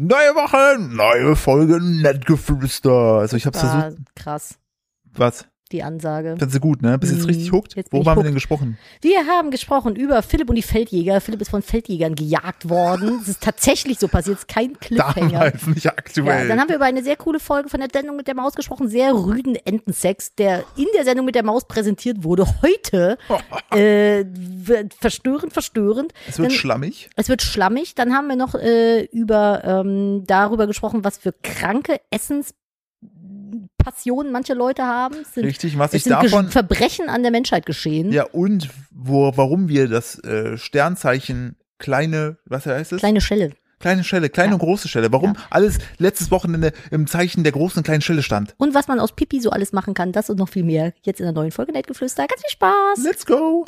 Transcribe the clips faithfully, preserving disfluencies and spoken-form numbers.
Neue Woche, neue Folge Nettgeflüster. Also ich hab's War versucht. krass, Was? die Ansage. Findest du gut, ne? Bist jetzt richtig hooked? Jetzt bin Worüber ich haben wir hooked. denn gesprochen? Wir haben gesprochen über Philipp und die Feldjäger. Philipp ist von Feldjägern gejagt worden. Das ist tatsächlich so passiert, es ist kein Cliffhanger. Damals, nicht aktuell. Ja, dann haben wir über eine sehr coole Folge von der Sendung mit der Maus gesprochen, sehr rüden Entensex, der in der Sendung mit der Maus präsentiert wurde. Heute äh, wird verstörend, verstörend. Es wird dann, schlammig. Es wird schlammig. Dann haben wir noch äh, über ähm, darüber gesprochen, was für kranke Essenspassionen manche Leute haben. Es sind, Richtig, was es ich sind davon... Gesch- Verbrechen an der Menschheit geschehen. Ja, und wo, warum wir das äh, Sternzeichen kleine, was heißt es? Kleine Schelle. Kleine Schelle, kleine Ja. und große Schelle. Warum Ja. alles letztes Wochenende im Zeichen der großen und kleinen Schelle stand. Und was man aus Pipi so alles machen kann, das und noch viel mehr. Jetzt in der neuen Folge Nettgeflüster. Ganz viel Spaß. Let's go!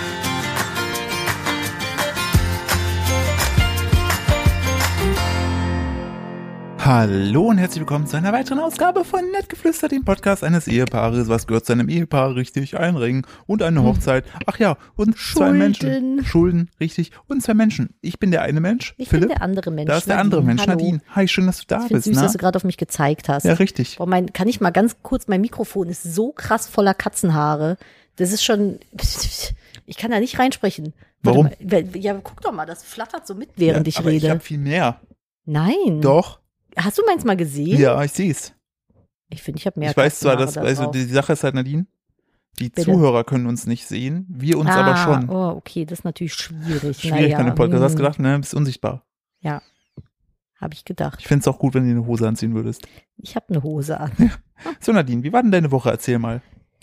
Hallo und herzlich willkommen zu einer weiteren Ausgabe von Nettgeflüster, dem Podcast eines Ehepaares. Was gehört zu einem Ehepaar? Richtig, ein Ring und eine Hochzeit. Ach ja, und zwei Schulden. Menschen. Schulden, richtig. Und zwei Menschen. Ich bin der eine Mensch, Ich Philipp. bin der andere Mensch. Da ist der andere Mensch, Hallo. Nadine. Hi, schön, dass du da Ich finde bist. süß, Na? dass du gerade auf mich gezeigt hast. Ja, richtig. Boah, mein, kann ich mal ganz kurz, mein Mikrofon ist so krass voller Katzenhaare. Das ist schon, ich kann da nicht reinsprechen. Warte Warum? Mal, ja, guck doch mal, das flattert so mit, während ja, ich aber rede. ich habe viel mehr. Nein. Doch. Hast du meins mal gesehen? Ja, ich sehe es. Ich finde, ich habe mehr Ich weiß zwar, Katzenhaare dass, da also drauf. die Sache ist halt, Nadine, die Bitte? Zuhörer können uns nicht sehen, wir uns ah, aber schon. Oh, okay, das ist natürlich schwierig. Schwierig naja, bei einem Podcast. Du hast hm, gedacht, ne, bist unsichtbar. Ja, habe ich gedacht. Ich fände es auch gut, wenn du eine Hose anziehen würdest. Ich habe eine Hose an. So, Nadine, wie war denn deine Woche? Erzähl mal. Äh,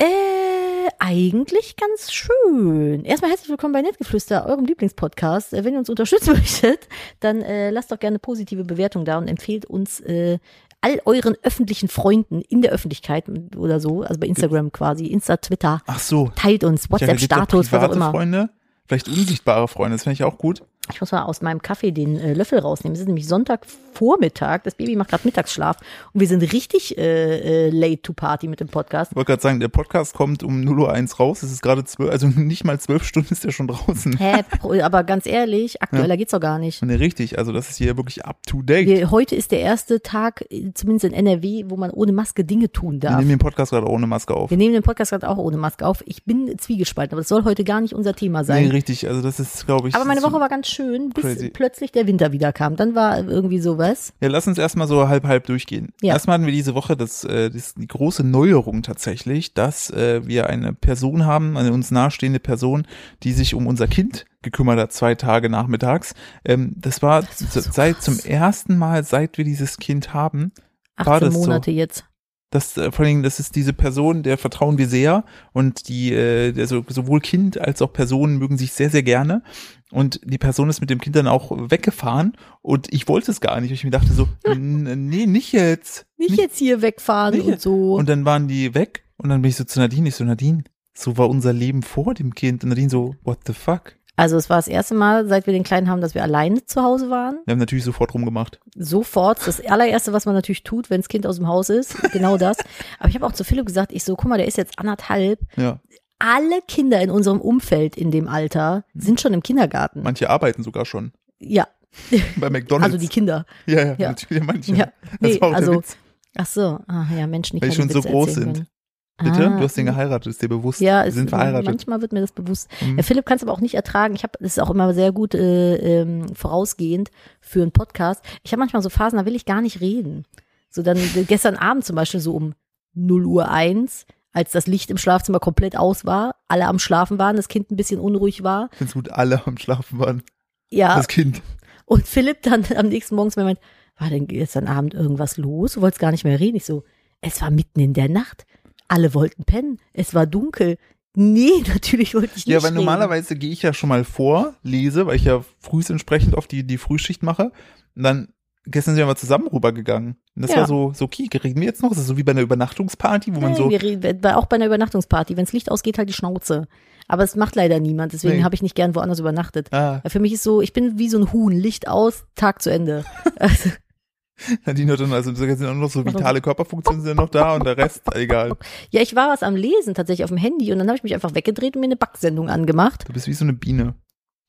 eigentlich ganz schön. Erstmal herzlich willkommen bei Nettgeflüster, eurem Lieblingspodcast. Äh, Wenn ihr uns unterstützen möchtet, dann äh, lasst doch gerne eine positive Bewertung da und empfehlt uns äh, all euren öffentlichen Freunden in der Öffentlichkeit oder so, also bei Instagram quasi, Insta, Twitter. Ach so. Teilt uns, Ja, da gibt's auch WhatsApp-Status, was auch private immer. Freunde, vielleicht unsichtbare Freunde, das finde ich auch gut. Ich muss mal aus meinem Kaffee den äh, Löffel rausnehmen. Es ist nämlich Sonntagvormittag. Das Baby macht gerade Mittagsschlaf. Und wir sind richtig äh, äh, late to party mit dem Podcast. Ich wollte gerade sagen, der Podcast kommt um null Uhr eins raus. Es ist gerade zwölf, also nicht mal zwölf Stunden ist der schon draußen. Hä, pro- aber ganz ehrlich, aktueller Ja. geht's doch gar nicht. Ne, richtig, also das ist hier wirklich up to date. Wir, heute ist der erste Tag, äh, zumindest in N R W, wo man ohne Maske Dinge tun Wir darf. nehmen den Podcast gerade ohne Maske auf. Wir nehmen den Podcast gerade auch ohne Maske auf. Ich bin zwiegespalten, aber das soll heute gar nicht unser Thema sein. Nee, richtig, also das ist, glaube ich. aber meine so- Woche war ganz schön, bis crazy. plötzlich der Winter wieder kam. Dann war irgendwie sowas. Ja, lass uns erstmal so halb halb durchgehen. Ja. Erstmal hatten wir diese Woche das, äh, das die große Neuerung tatsächlich, dass äh, wir eine Person haben, eine uns nahestehende Person, die sich um unser Kind gekümmert hat, zwei Tage nachmittags. Ähm, das war, Das war so seit krass. zum ersten Mal, seit wir dieses Kind haben, war achtzehn das so. Monate jetzt. Das, äh, vor allen Dingen, das ist diese Person, der vertrauen wir sehr und die, äh, der so, sowohl Kind als auch Personen mögen sich sehr, sehr gerne und die Person ist mit dem Kind dann auch weggefahren und ich wollte es gar nicht. Ich mir dachte so, n- nee, nicht jetzt. Nicht, jetzt hier wegfahren nicht und jetzt. so. Und dann waren die weg und dann bin ich so zu Nadine, ich so, Nadine, so war unser Leben vor dem Kind und Nadine so, what the fuck? Also es war das erste Mal, seit wir den Kleinen haben, dass wir alleine zu Hause waren. Wir haben natürlich sofort rumgemacht. Sofort. Das allererste, was man natürlich tut, wenn das Kind aus dem Haus ist. Genau das. Aber ich habe auch zu Philipp gesagt, ich so, guck mal, der ist jetzt anderthalb. Ja, Alle Kinder in unserem Umfeld in dem Alter sind schon im Kindergarten. manche arbeiten sogar schon Ja, bei McDonald's. also die Kinder. ja, ja, Ja. natürlich manche. Ja, Das nee, war auch der also, Witz. ach so, ah, ja, Menschen, die Weil die keine schon so Witze groß erzählen sind. können. Bitte? Ah. Du hast den geheiratet, ist dir bewusst? Ja, Wir es, sind verheiratet. manchmal wird mir das bewusst. Mhm. Ja, Philipp kann es aber auch nicht ertragen. Ich habe, das ist auch immer sehr gut äh, ähm, vorausgehend für einen Podcast. Ich habe manchmal so Phasen, da will ich gar nicht reden. So dann äh, gestern Abend zum Beispiel so um null Uhr eins, als das Licht im Schlafzimmer komplett aus war, alle am Schlafen waren, das Kind ein bisschen unruhig war. Ich find's gut, alle am Schlafen waren. Ja, Das Kind. und Philipp dann am nächsten Morgen zu mir meint, war denn gestern Abend irgendwas los? Du wolltest gar nicht mehr reden. Ich so, es war mitten in der Nacht. Alle wollten pennen. Es war dunkel. Nee, natürlich wollte ich nicht Ja, weil reden. normalerweise gehe ich ja schon mal vor, lese, weil ich ja früh entsprechend auf die, die Frühschicht mache. Und dann, gestern sind wir mal zusammen rübergegangen. Und das Ja. war so, so okay, reden wir jetzt noch? Das ist so wie bei einer Übernachtungsparty, wo man Nee, so, wir reden, bei- auch bei einer Übernachtungsparty. Wenn das Licht ausgeht, halt die Schnauze. Aber es macht leider niemand. Deswegen Nee. habe ich nicht gern woanders übernachtet. ah, Weil für mich ist so, ich bin wie so ein Huhn. Licht aus, Tag zu Ende. Also, Nadine hat dann, also da sind auch noch so vitale Körperfunktionen sind noch da und der Rest, egal. ja, ich war was am Lesen tatsächlich auf dem Handy und dann habe ich mich einfach weggedreht und mir eine Backsendung angemacht. Du bist wie so eine Biene.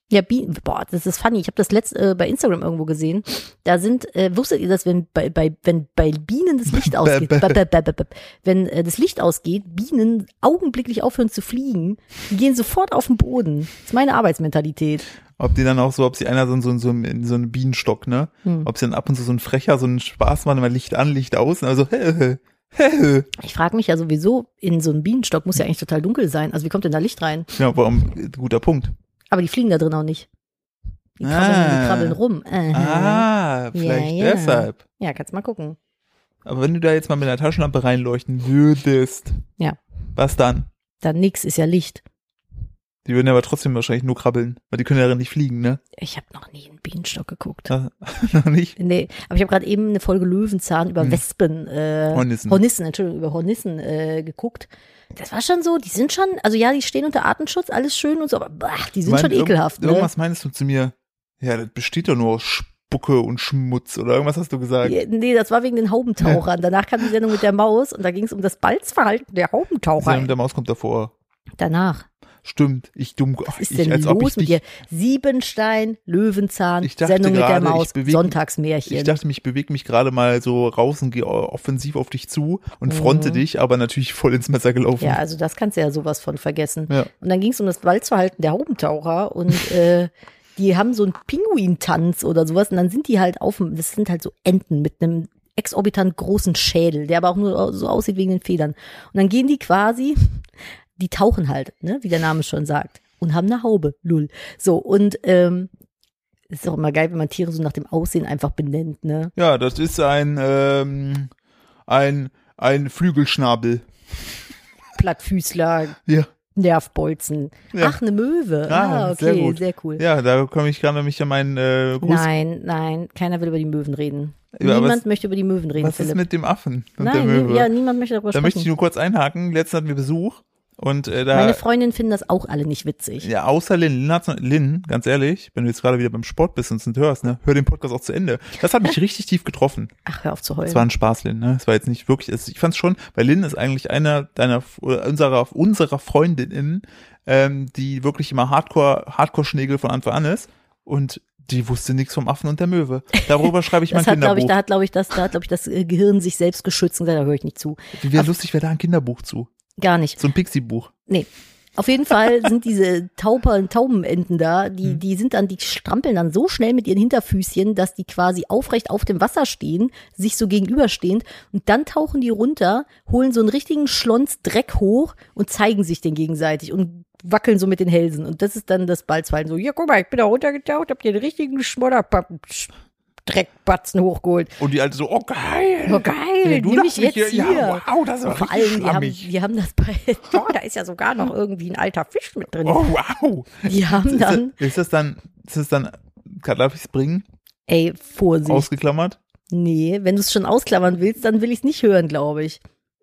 Ja, Bienen, boah, das ist funny. Ich habe das letzt äh, bei Instagram irgendwo gesehen. Da sind, äh, wusstet ihr das, wenn bei, bei, wenn bei Bienen das Licht ausgeht, b- b- b- b- b- wenn äh, das Licht ausgeht, Bienen augenblicklich aufhören zu fliegen, die gehen sofort auf den Boden. Das ist meine Arbeitsmentalität. Ob die dann auch so, ob sie einer so, so, so, so einen Bienenstock, ne? Hm. Ob sie dann ab und zu so ein Frecher, so einen Spaß machen, immer Licht an, Licht aus, also hä, hä, hä. Ich frage mich ja sowieso, in so einem Bienenstock muss ja eigentlich total dunkel sein. Also wie kommt denn da Licht rein? Ja, warum? Guter Punkt. Aber die fliegen da drin auch nicht. Die krabbeln, ah. die krabbeln rum. Aha. Ah, vielleicht ja, ja. deshalb. Ja, kannst mal gucken. Aber wenn du da jetzt mal mit einer Taschenlampe reinleuchten würdest, ja. Was dann? Dann nix, ist ja Licht. Die würden aber trotzdem wahrscheinlich nur krabbeln, weil die können ja nicht fliegen, ne? Ich habe noch nie einen Bienenstock geguckt. Ja, noch nicht? Nee, aber ich habe gerade eben eine Folge Löwenzahn über hm. Wespen, äh, Hornissen. Hornissen, Entschuldigung, über Hornissen äh, geguckt. Das war schon so, die sind schon, also ja, die stehen unter Artenschutz, alles schön und so, aber bah, die sind mein, schon ekelhaft. Irgend, ne? Irgendwas meinst du zu mir? Ja, das besteht doch nur aus Spucke und Schmutz oder irgendwas hast du gesagt? Ja, nee, das war wegen den Haubentauchern. Danach kam die Sendung mit der Maus und da ging es um das Balzverhalten der Die Haubentaucher. Sendung mit der Maus kommt davor. Danach. Stimmt, ich dumm. Was ist ich, denn als los ob ich mit dich, dir? Siebenstein, Löwenzahn, Ich dachte Sendung mit der gerade, Maus, ich beweg- Sonntagsmärchen. Ich dachte, ich bewege mich gerade mal so raus und gehe offensiv auf dich zu und fronte Mhm. dich, aber natürlich voll ins Messer gelaufen. Ja, also das kannst du ja sowas von vergessen. Ja. Und dann ging es um das Balzverhalten der Haubentaucher und äh, die haben so einen Pinguintanz oder sowas und dann sind die halt auf dem, das sind halt so Enten mit einem exorbitant großen Schädel, der aber auch nur so aussieht wegen den Federn. Und dann gehen die quasi, die tauchen halt, ne, wie der Name schon sagt, und haben eine Haube, lull. So, und ähm, ist auch immer geil, wenn man Tiere so nach dem Aussehen einfach benennt, ne? Ja, das ist ein, ähm, ein, ein Flügelschnabel. Plattfüßler, Ja. Nervbolzen. Ja. Ach, eine Möwe. Ah, Ah, okay, sehr gut. sehr cool. Ja, da komme ich gerade mich an meinen äh, Gruß. Nein, nein, keiner will über die Möwen reden. Ja, Niemand was- möchte über die Möwen reden, Was ist Philipp. mit dem Affen und der Nein, Möwe? ja, niemand möchte darüber Da möchte ich sprechen. nur kurz einhaken. Letztens hatten wir Besuch und äh, da Meine Freundinnen finden das auch alle nicht witzig. ja, außer Lynn, Lynn, hat's noch, Lynn, ganz ehrlich, wenn du jetzt gerade wieder beim Sport bist und es hörst, ne, hör den Podcast auch zu Ende. Das hat mich richtig tief getroffen. Ach, hör auf zu heulen. Es war ein Spaß, Lynn, ne? Es war jetzt nicht wirklich, es, ich fand's schon, weil Lynn ist eigentlich einer deiner, oder unserer, unserer Freundinnen, ähm, die wirklich immer Hardcore, Hardcore-Schnägel von Anfang an ist und die wusste nichts vom Affen und der Möwe. Darüber schreibe ich mein das hat, glaube Kinderbuch. ich, da hat, glaube ich, das, da hat, glaube ich, das äh, Gehirn sich selbst geschützt und gesagt, da höre ich nicht zu. Wie wäre lustig, wäre da ein Kinderbuch zu. Gar nicht. So ein Pixie-Buch. Nee. Auf jeden Fall sind diese Tauber, Taubenenten da, die, Hm. die sind dann, die strampeln dann so schnell mit ihren Hinterfüßchen, dass die quasi aufrecht auf dem Wasser stehen, sich so gegenüberstehend und dann tauchen die runter, holen so einen richtigen Schlons Dreck hoch und zeigen sich den gegenseitig und wackeln so mit den Hälsen und das ist dann das Balzverhalten so, ja guck mal, ich bin da runtergetaucht, hab dir den richtigen Schmodderpappen, Dreckbatzen hochgeholt. Und die Alte so, oh geil. Oh geil, Ja, du nimm mich darfst jetzt mich hier. Ja, wow, das ist Und aber vor richtig allem, die haben, schlammig. die haben das bei, oh, da ist ja sogar noch irgendwie ein alter Fisch mit drin. Oh, wow. Die haben Ist dann, das, ist das dann, ist das dann, darf ich es bringen? ey, Vorsicht. Ausgeklammert? Nee, wenn du es schon ausklammern willst, dann will ich es nicht hören, glaube ich.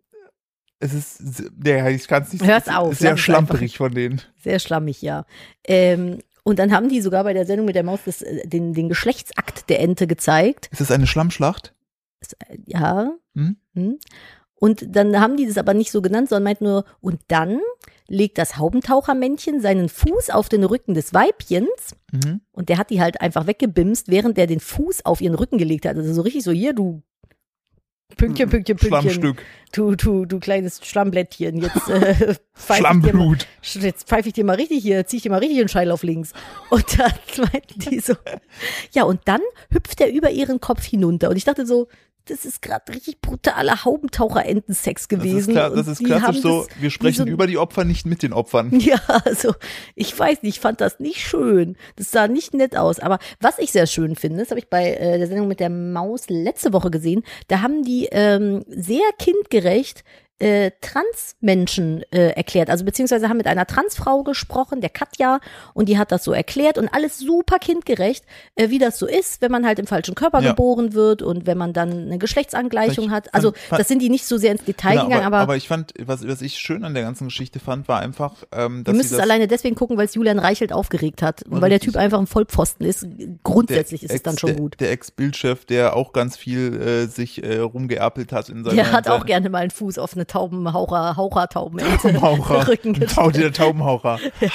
Es ist, ja, ich kann es nicht. Hör's es ist auf, Sehr lass es schlamperig von denen. Sehr schlammig, ja. Ähm, und dann haben die sogar bei der Sendung mit der Maus das, äh, den, den Geschlechtsakt der Ente gezeigt. Ist das eine Schlammschlacht? Das, äh, ja. Hm? Hm. Und dann haben die das aber nicht so genannt, sondern meint nur, und dann legt das Haubentauchermännchen seinen Fuß auf den Rücken des Weibchens Mhm. und der hat die halt einfach weggebimst, während der den Fuß auf ihren Rücken gelegt hat. Also so richtig so, hier, du Pünktchen, Pünktchen, Pünktchen. Schlammstück. Du, du, du kleines Schlammblättchen. Jetzt, äh, pfeif ich dir mal, Schlammblut. jetzt pfeife ich dir mal richtig hier, zieh ich dir mal richtig den Scheil auf links. Und dann meinten die so, ja, und dann hüpft er über ihren Kopf hinunter. Und ich dachte so, das ist gerade richtig brutaler Haubentaucher-Entensex Das ist, gewesen. klar, das Und ist die klassisch haben so, das wir sprechen wie so- über die Opfer, nicht mit den Opfern. Ja, also ich weiß nicht, ich fand das nicht schön. Das sah nicht nett aus. Aber was ich sehr schön finde, das habe ich bei äh, der Sendung mit der Maus letzte Woche gesehen, da haben die ähm, sehr kindgerecht äh, Transmenschen äh, erklärt. Also beziehungsweise haben mit einer Transfrau gesprochen, der Katja, und die hat das so erklärt und alles super kindgerecht, äh, wie das so ist, wenn man halt im falschen Körper Ja. geboren wird und wenn man dann eine Geschlechtsangleichung Ich hat. Also fand- fand- das sind die nicht so sehr ins Detail Genau, gegangen, aber, aber, aber ich fand, was, was ich schön an der ganzen Geschichte fand, war einfach, ähm, du dass sie müsstest das, alleine deswegen gucken, weil es Julian Reichelt aufgeregt hat. Und weil der Richtig. Typ einfach ein Vollpfosten ist. Grundsätzlich ist es dann schon der, gut. Der Ex-Bildchef, der auch ganz viel äh, sich äh, rumgeerpelt hat in seiner Der hat in auch seiner- gerne mal einen Fuß auf eine eine Taubenhaucher, Haucher-Taubenente. Taubenhaucher. Rücken Tau, der Taubenhaucher. Ja.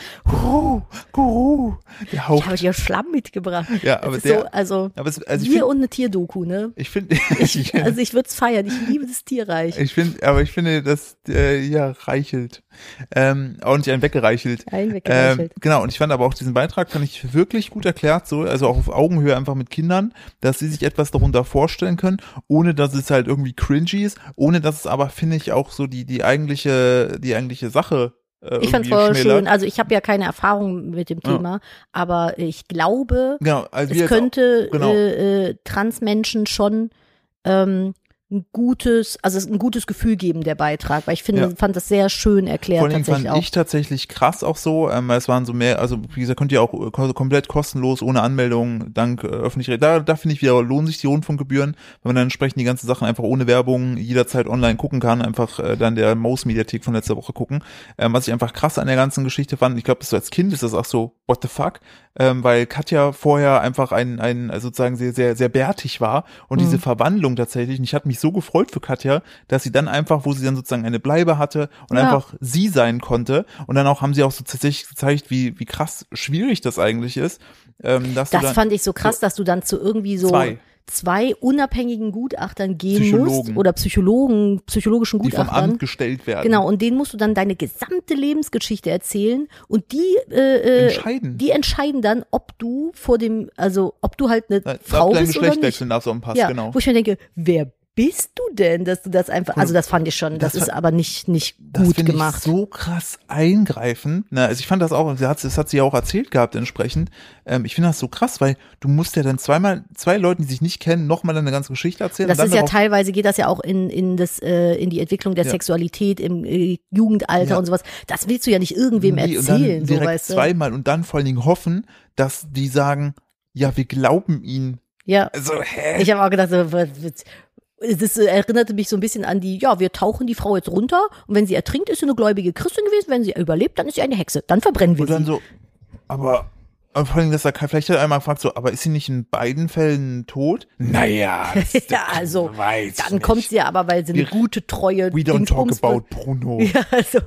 Guru, Guru. Der Haupt. Ich habe dir Schlamm mitgebracht. Ja, aber das der, so, also, aber es, also wir ich find, und eine Tierdoku, ne? Ich finde, ich, also ich würde es feiern. Ich liebe das Tierreich. Ich finde, aber ich finde, das äh, ja reichelt. Ähm, auch nicht ein weggereichelt. Ein weggereichelt. Ähm, genau, und ich fand aber auch diesen Beitrag, fand ich wirklich gut erklärt, so, also auch auf Augenhöhe einfach mit Kindern, dass sie sich etwas darunter vorstellen können, ohne dass es halt irgendwie cringy ist, ohne dass es aber, finde ich, auch so die, die eigentliche, die eigentliche Sache äh, Ich fand's voll schön. Also ich habe ja keine Erfahrung mit dem Thema, ja. aber ich glaube, genau, also es könnte auch, genau. äh, äh, Transmenschen schon ähm, ein gutes, also es ist ein gutes Gefühl geben, der Beitrag, weil ich finde, Ja. fand das sehr schön erklärt. Vor allem tatsächlich fand auch. ich tatsächlich krass auch so, ähm, es waren so mehr, also wie gesagt, könnt ihr auch ko- komplett kostenlos, ohne Anmeldung, dank äh, öffentlich, da, da finde ich wieder, lohnen sich die Rundfunkgebühren, wenn man dann entsprechend die ganzen Sachen einfach ohne Werbung jederzeit online gucken kann, einfach äh, dann der Maus-Mediathek von letzter Woche gucken, ähm, was ich einfach krass an der ganzen Geschichte fand, ich glaube, so als Kind ist das auch so, what the fuck, ähm, weil Katja vorher einfach ein, ein also sozusagen sehr, sehr, sehr bärtig war und mhm. diese Verwandlung tatsächlich, und ich hatte mich so gefreut für Katja, dass sie dann einfach, wo sie dann sozusagen eine Bleibe hatte und ja. einfach sie sein konnte und dann auch haben sie auch so tatsächlich gezeigt, wie wie krass schwierig das eigentlich ist. Ähm, dass das du dann, fand ich so krass, so dass du dann zu irgendwie so zwei. zwei unabhängigen Gutachtern gehen Psychologen. musst oder Psychologen, psychologischen die Gutachtern. vom Amt gestellt werden. Genau, und denen musst du dann deine gesamte Lebensgeschichte erzählen und die äh, entscheiden. Die entscheiden dann, ob du vor dem, also ob du halt eine Nein, Frau dein bist Geschlecht oder nicht. wechseln darfst du am Pass, ja, genau. wo ich mir denke, wer bist du denn, dass du das einfach, also das fand ich schon, das, das ist aber nicht nicht gut das gemacht. Ich so krass eingreifend. Na, also ich fand das auch, das hat, das hat sie ja auch erzählt gehabt entsprechend. Ähm, ich finde das so krass, weil du musst ja dann zweimal, zwei Leuten, die sich nicht kennen, nochmal eine ganze Geschichte erzählen. Das und ist dann ja teilweise, geht das ja auch in in das äh, in die Entwicklung der ja. Sexualität im äh, Jugendalter ja. und sowas. Das willst du ja nicht irgendwem nee, erzählen, und dann so direkt weißt du. zweimal und dann vor allen Dingen hoffen, dass die sagen, ja, wir glauben ihnen. Ja. Also, hä? Ich habe auch gedacht, so, was, was, das erinnerte mich so ein bisschen an die, ja, wir tauchen die Frau jetzt runter und wenn sie ertrinkt, ist sie eine gläubige Christin gewesen, wenn sie überlebt, dann ist sie eine Hexe, dann verbrennen wir und dann sie. so, aber, aber vor allem, dass da vielleicht hat einmal gefragt so, aber ist sie nicht in beiden Fällen tot? Naja, das ist ja, also, weiß dann nicht. kommt sie ja aber, weil sie eine wir, gute, treue We don't talk Dingsbums- about Bruno. Ja, also.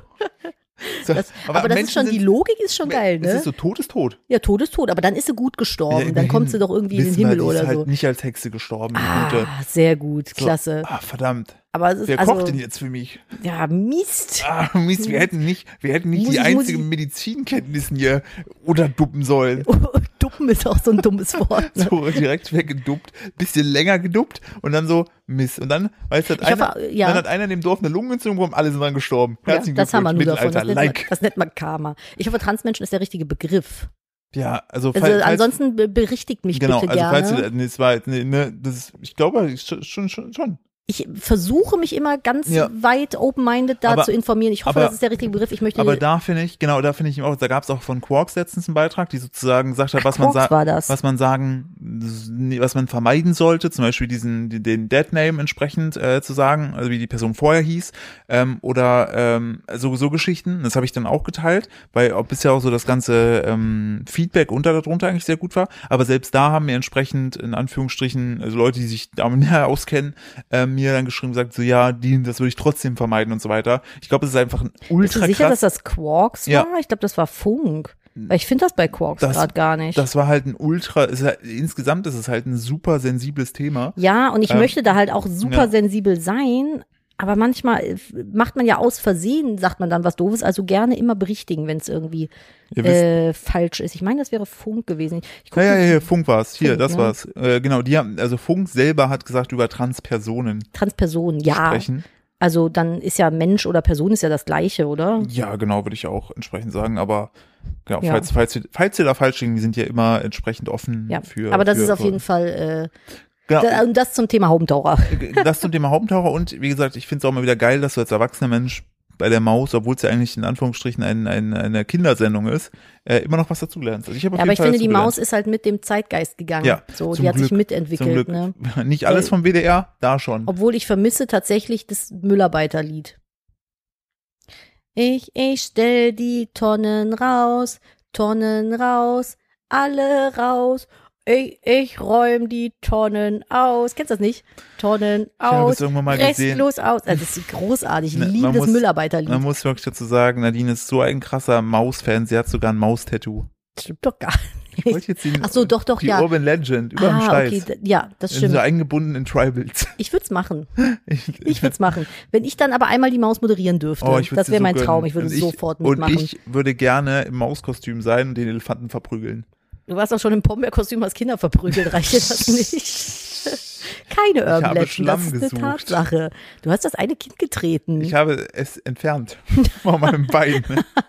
So, Das, aber, aber das ist schon, sind, die Logik ist schon geil, ne? Es ist so, tot ist tot. Ja, tot ist tot, aber dann ist sie gut gestorben, Ja, dann kommt sie doch irgendwie in den Himmel wir, die oder ist halt so. nicht als Hexe gestorben. die Ah, gute. sehr gut, So, klasse. Ah, verdammt. Aber es ist Wer also, kocht denn jetzt für mich? ja, Mist. Ah, Mist, wir hätten nicht, wir hätten nicht Muss die ich- muss einzigen ich- Medizinkenntnissen hier unterduppen sollen. Duppen ist auch so ein dummes Wort. Ne? So direkt weggeduppt, bisschen länger geduppt und dann so Mist. Und dann, weißt du, hat Ich einer, hoffe, ja. dann hat einer in dem Dorf eine Lungenentzündung bekommen, alle sind dann gestorben. Ja, Herzlichen das haben wir nur Glückwunsch, davon. Das Mittelalter, nennt, man, like. das nennt man Karma. Ich hoffe, Transmenschen ist der richtige Begriff. Ja, also, Also falls, ansonsten be- berichtigt mich genau, bitte also gerne. falls du, nee, es war, nee, ne, das ist, ich glaube, schon, schon, schon, schon. Ich versuche mich immer ganz Ja. weit open-minded da Aber- zu informieren. Ich hoffe, aber- das ist der richtige Begriff. Ich möchte Aber da finde ich, genau, da finde ich auch, da gab es auch von Quarks letztens einen Beitrag, die sozusagen sagt hat, was man Quarks sagt, war das. was man sagen, was man vermeiden sollte, zum Beispiel diesen, den Dead Name entsprechend äh, zu sagen, also wie die Person vorher hieß, ähm, oder ähm, so, so Geschichten. Das habe ich dann auch geteilt, weil auch bisher auch so das ganze ähm, Feedback unter darunter eigentlich sehr gut war. Aber selbst da haben mir entsprechend in Anführungsstrichen, also Leute, die sich damit näher auskennen, äh, mir dann geschrieben, gesagt, so ja, die, das würde ich trotzdem vermeiden und so weiter. Ich glaube, es ist einfach ein Bist du ultra sicher, krass. dass das Quarks Ja. war? Ich glaube, das war Funk. Weil ich finde das bei Quarks Das- gerade gar nicht. Das war halt ein ultra, ist halt, insgesamt ist es halt ein super sensibles Thema. Ja, und ich Ähm, möchte da halt auch super ja. sensibel sein. Aber manchmal äh, macht man ja aus Versehen, sagt man dann was Doofes, also gerne immer berichtigen, wenn es irgendwie Ihr wisst, äh, falsch ist. Ich meine, das wäre Funk gewesen. Ich guck ja, ja, mal, ja, Funk war's. Hier, Funk, das ne? war's. Äh, genau, die haben, also Funk selber hat gesagt, über Transpersonen Transperson, ja. sprechen. Also dann ist ja Mensch oder Person ist ja das Gleiche, oder? Ja, genau, würde ich auch entsprechend sagen. Aber genau, Ja. falls, falls, wir, falls wir da falsch liegen, wir sind ja immer entsprechend offen Ja. für. Aber das für, ist auf für, jeden Fall äh, genau, da, und das zum Thema Haubentaucher. das zum Thema Haubentaucher und wie gesagt, ich finde es auch mal wieder geil, dass du als erwachsener Mensch bei der Maus, obwohl es ja eigentlich in Anführungsstrichen ein, ein, eine Kindersendung ist, äh, immer noch was dazulernst. Also ich habe auf Ja, aber jeden ich Fall finde, die dazugelernt. Maus ist halt mit dem Zeitgeist gegangen. Ja, so, zum die hat sich Glück, mitentwickelt. Zum Glück. Ne? Nicht alles Weil- vom W D R, da schon. Obwohl ich vermisse tatsächlich das Müllarbeiterlied. Ich, ich stell die Tonnen raus, Tonnen raus, alle raus. Ich, ich räume die Tonnen aus. Kennst du das nicht? Tonnen Ich habe aus, es irgendwann mal restlos gesehen. aus. Also das ist großartig. Ich Ne, liebe man das muss- Müllarbeiterlied. Man muss wirklich dazu sagen, Nadine ist so ein krasser Maus-Fan. Sie hat sogar ein Maustattoo. Stimmt doch gar Ich nicht. wollte jetzt den, Ach so, doch, doch, die ja. Urban Legend, über dem Ah, Scheiß. okay, d- ja, das Sind stimmt. so eingebunden in Tribals. Ich würde es machen. Ich, Ich würde es machen. Wenn ich dann aber einmal die Maus moderieren dürfte, Oh, ich würd's das dir wäre so mein gönnen. Traum. Ich würde Und sofort Und mitmachen. ich würde gerne im Mauskostüm sein und den Elefanten verprügeln. Du warst auch schon im Pombeerkostüm als Kinder verprügelt, reicht dir das nicht? Keine Urban habe Legend, das Schlamm ist eine gesucht. Tatsache. Du hast das eine Kind getreten. Ich habe es entfernt von meinem Bein.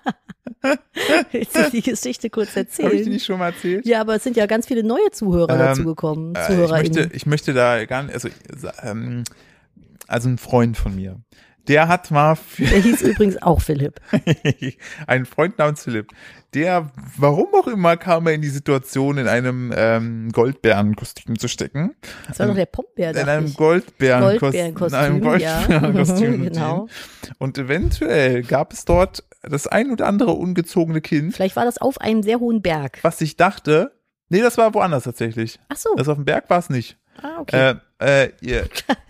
Willst du die Geschichte kurz Habe ich die erzählen? nicht schon mal erzählt? Ja, aber es sind ja ganz viele neue Zuhörer Ähm, dazugekommen. Äh, ich, ZuhörerInnen. möchte, ich möchte da gar nicht, also, ähm, also ein Freund von mir, der hat mal für Der hieß übrigens auch Philipp. einen Freund namens Philipp, der, warum auch immer, kam er in die Situation, in einem ähm, Goldbärenkostüm zu stecken. Das war doch der Pombeer, In dachte einem ich. Goldbärenkostüm. Goldbärenkostüm, in einem Goldbärenkostüm. ja. Genau. Und eventuell gab es dort das ein oder andere ungezogene Kind, Vielleicht war das auf einem sehr hohen Berg. was sich dachte, nee, das war woanders tatsächlich. Ach so. Das auf dem Berg war es nicht. Ah, okay. Äh, äh, ihr,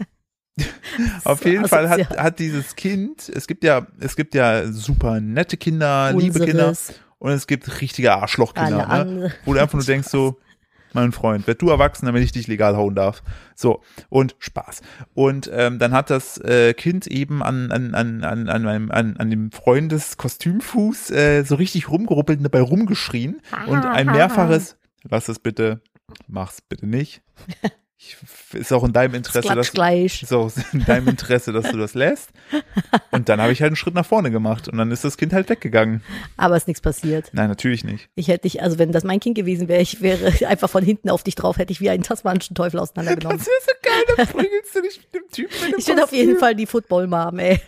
auf So jeden Fall hat, asozial. hat dieses Kind, es gibt ja, es gibt ja super nette Kinder, liebe Kinder Unseres, und es gibt richtige alle Arschlochkinder, ne? andere. Wo du einfach nur denkst so, mein Freund, werd du erwachsen, damit ich dich legal hauen darf. So, und Spaß. Und ähm, dann hat das äh, Kind eben an, an, an, an, an, meinem, an, an dem Freundes-Kostümfuß äh, so richtig rumgeruppelt und dabei rumgeschrien und ein mehrfaches, lass es bitte, mach's bitte nicht. Ich, ist auch in deinem Interesse, Klatsch dass gleich. ist auch in deinem Interesse, dass du das lässt. Und dann habe ich halt einen Schritt nach vorne gemacht und dann ist das Kind halt weggegangen. Aber ist nichts passiert. Nein, natürlich nicht. Ich hätte dich, also wenn das mein Kind gewesen wäre, ich wäre einfach von hinten auf dich drauf, hätte ich wie einen tasmanischen Teufel Das auseinandergenommen. ist so geil, dann prügelst du dich mit dem Typen in dem Ich bin auf jeden Kostüm. Fall die Football-Mom, ey.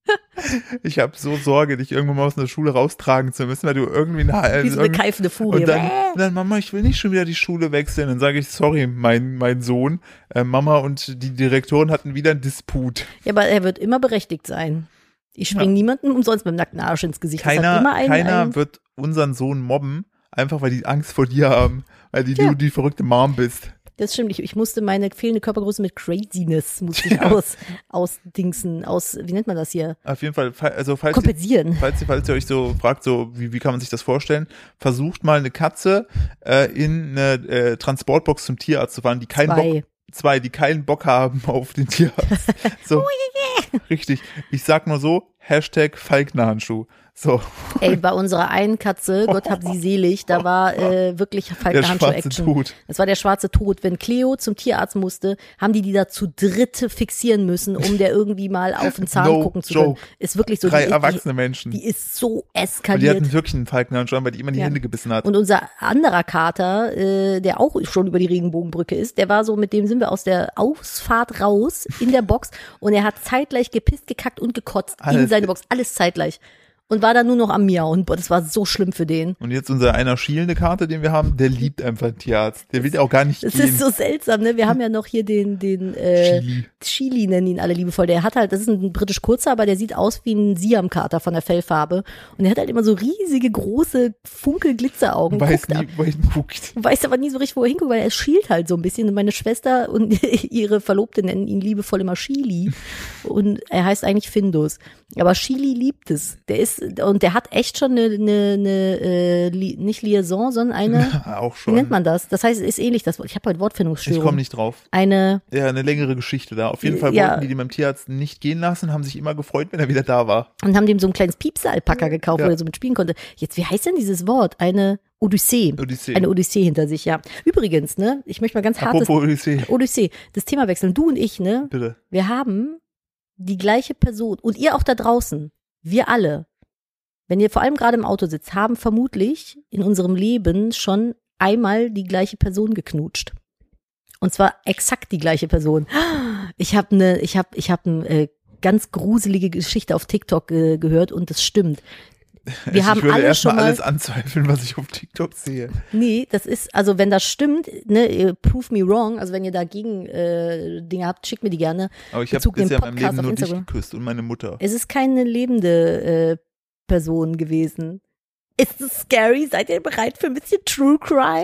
Ich habe so Sorge, dich irgendwann mal aus der Schule raustragen zu müssen, weil du irgendwie eine, also Wie so eine irgendwie- keifende Furie. und dann, und dann, Mama, ich will nicht schon wieder die Schule wechseln. Dann sage ich, sorry, mein, mein Sohn, äh, Mama und die Direktorin hatten wieder einen Disput. Ja, aber er wird immer berechtigt sein. Ich springe Ja. niemandem umsonst mit dem nackten Arsch ins Gesicht. Das hat Keiner, immer einen, keiner einen, wird unseren Sohn mobben, einfach weil die Angst vor dir haben, weil die, Ja. du die verrückte Mom bist. Das stimmt, ich, ich musste meine fehlende Körpergröße mit Craziness, musste ich aus, ausdingsen, aus, wie nennt man das hier? Auf jeden Fall, fa- also falls ihr, Kompensieren. falls ihr, falls ihr euch so fragt, so wie, wie kann man sich das vorstellen, versucht mal eine Katze äh, in eine äh, Transportbox zum Tierarzt zu fahren, die keinen Bock, Zwei. zwei, die keinen Bock haben auf den Tierarzt. So, richtig. Ich sag nur so, Hashtag Falkner-Handschuh. So, Ey, bei unserer einen Katze, Gott hab sie selig, da war äh, wirklich der Falkner schwarze Handschuh-Action. Tod. Das war der schwarze Tod. Wenn Cleo zum Tierarzt musste, haben die die da zu dritte fixieren müssen, um der irgendwie mal auf den Zahn No gucken zu joke. können. Ist wirklich so. Drei die, erwachsene Menschen. Die, die ist so Und die eskaliert. hatten wirklich einen Falkner-Handschuh an, weil die immer in die Ja. Hände gebissen hat. Und unser anderer Kater, äh, der auch schon über die Regenbogenbrücke ist, der war so, mit dem sind wir aus der Ausfahrt raus in der Box und er hat zeitgleich gepisst, gekackt und gekotzt in Alles. seine Box. Alles zeitgleich. Und war dann nur noch am Miauen. Boah, das war so schlimm für den. Und jetzt unser einer schielende Kater, den wir haben, der liebt einfach den Tierarzt. Der will auch gar nicht Das gehen. ist so seltsam, ne? Wir haben ja noch hier den, den, äh, Chili. Chili nennen ihn alle liebevoll. Der hat halt, das ist ein britisch kurzer, aber der sieht aus wie ein Siamkater von der Fellfarbe. Und der hat halt immer so riesige, große Funkelglitzeraugen. Weiß Guckt nie, wo er guckt. weiß aber nie so richtig, wo er hinguckt, weil er schielt halt so ein bisschen. Und meine Schwester und ihre Verlobte nennen ihn liebevoll immer Chili. Und er heißt eigentlich Findus. Aber Chili liebt es. Der ist, und der hat echt schon eine, eine, eine äh, li, nicht Liaison, sondern eine, Auch wie schon. nennt man das? Das heißt, es ist ähnlich, das, ich habe heute Ich Wortfindungsstörung. komme nicht drauf. Eine, Ja, eine längere Geschichte da. Auf jeden Fall Ja. wollten die den beim Tierarzt nicht gehen lassen, haben sich immer gefreut, wenn er wieder da war. und haben dem so ein kleines Piepser-Alpaka gekauft, Ja. wo er so mitspielen konnte. Jetzt, wie heißt denn dieses Wort? Eine Odyssee. Odyssee. Eine Odyssee hinter sich, ja. Übrigens, ne, ich möchte mal ganz hartes Apropos Odyssee. Odyssee, das Thema wechseln. Du und ich, ne, Bitte. wir haben die gleiche Person und ihr auch da draußen, wir alle, wenn ihr vor allem gerade im Auto sitzt, haben vermutlich in unserem Leben schon einmal die gleiche Person geknutscht. Und zwar exakt die gleiche Person. Ich habe eine, ich habe, ich habe eine äh, ganz gruselige Geschichte auf TikTok äh, gehört und das stimmt. Wir ich haben würde alle erstmal schon mal, alles anzweifeln, was ich auf TikTok sehe. nee, das ist, also wenn das stimmt, ne, ihr prove me wrong, also wenn ihr dagegen äh, Dinge habt, schickt mir die gerne. Aber ich habe Bezug bisher in meinem Podcast Leben auf nur dich Instagram. geküsst und meine Mutter. Es ist keine lebende äh, Person gewesen. Ist es scary? Seid ihr bereit für ein bisschen True Crime?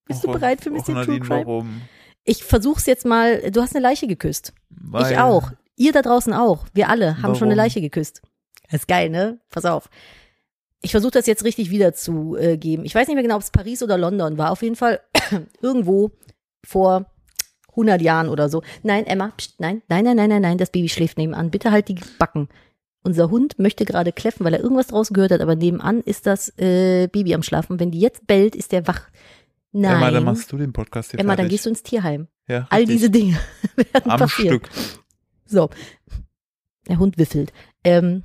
Bist du Och, bereit für och, Mystery True Nadine, Crime? warum? Ich versuch's jetzt mal. Du hast eine Leiche geküsst. Weil, Ich auch. Ihr da draußen auch. Wir alle haben Warum? schon eine Leiche geküsst. Das ist geil, ne? Pass auf. Ich versuche das jetzt richtig wiederzugeben. Ich weiß nicht mehr genau, ob es Paris oder London war. Auf jeden Fall irgendwo vor hundert Jahren oder so. Nein, Emma, pst, nein, nein, nein, nein, nein, nein, das Baby schläft nebenan. Bitte halt die Backen. Unser Hund möchte gerade kläffen, weil er irgendwas draußen gehört hat, aber nebenan ist das äh, Baby am Schlafen. Wenn die jetzt bellt, ist der wach. Nein. Emma, dann machst du den Podcast hier Emma, fertig. dann gehst du ins Tierheim. Ja, All richtig. diese Dinge werden Am passieren. Stück. So, der Hund wiffelt. Ähm,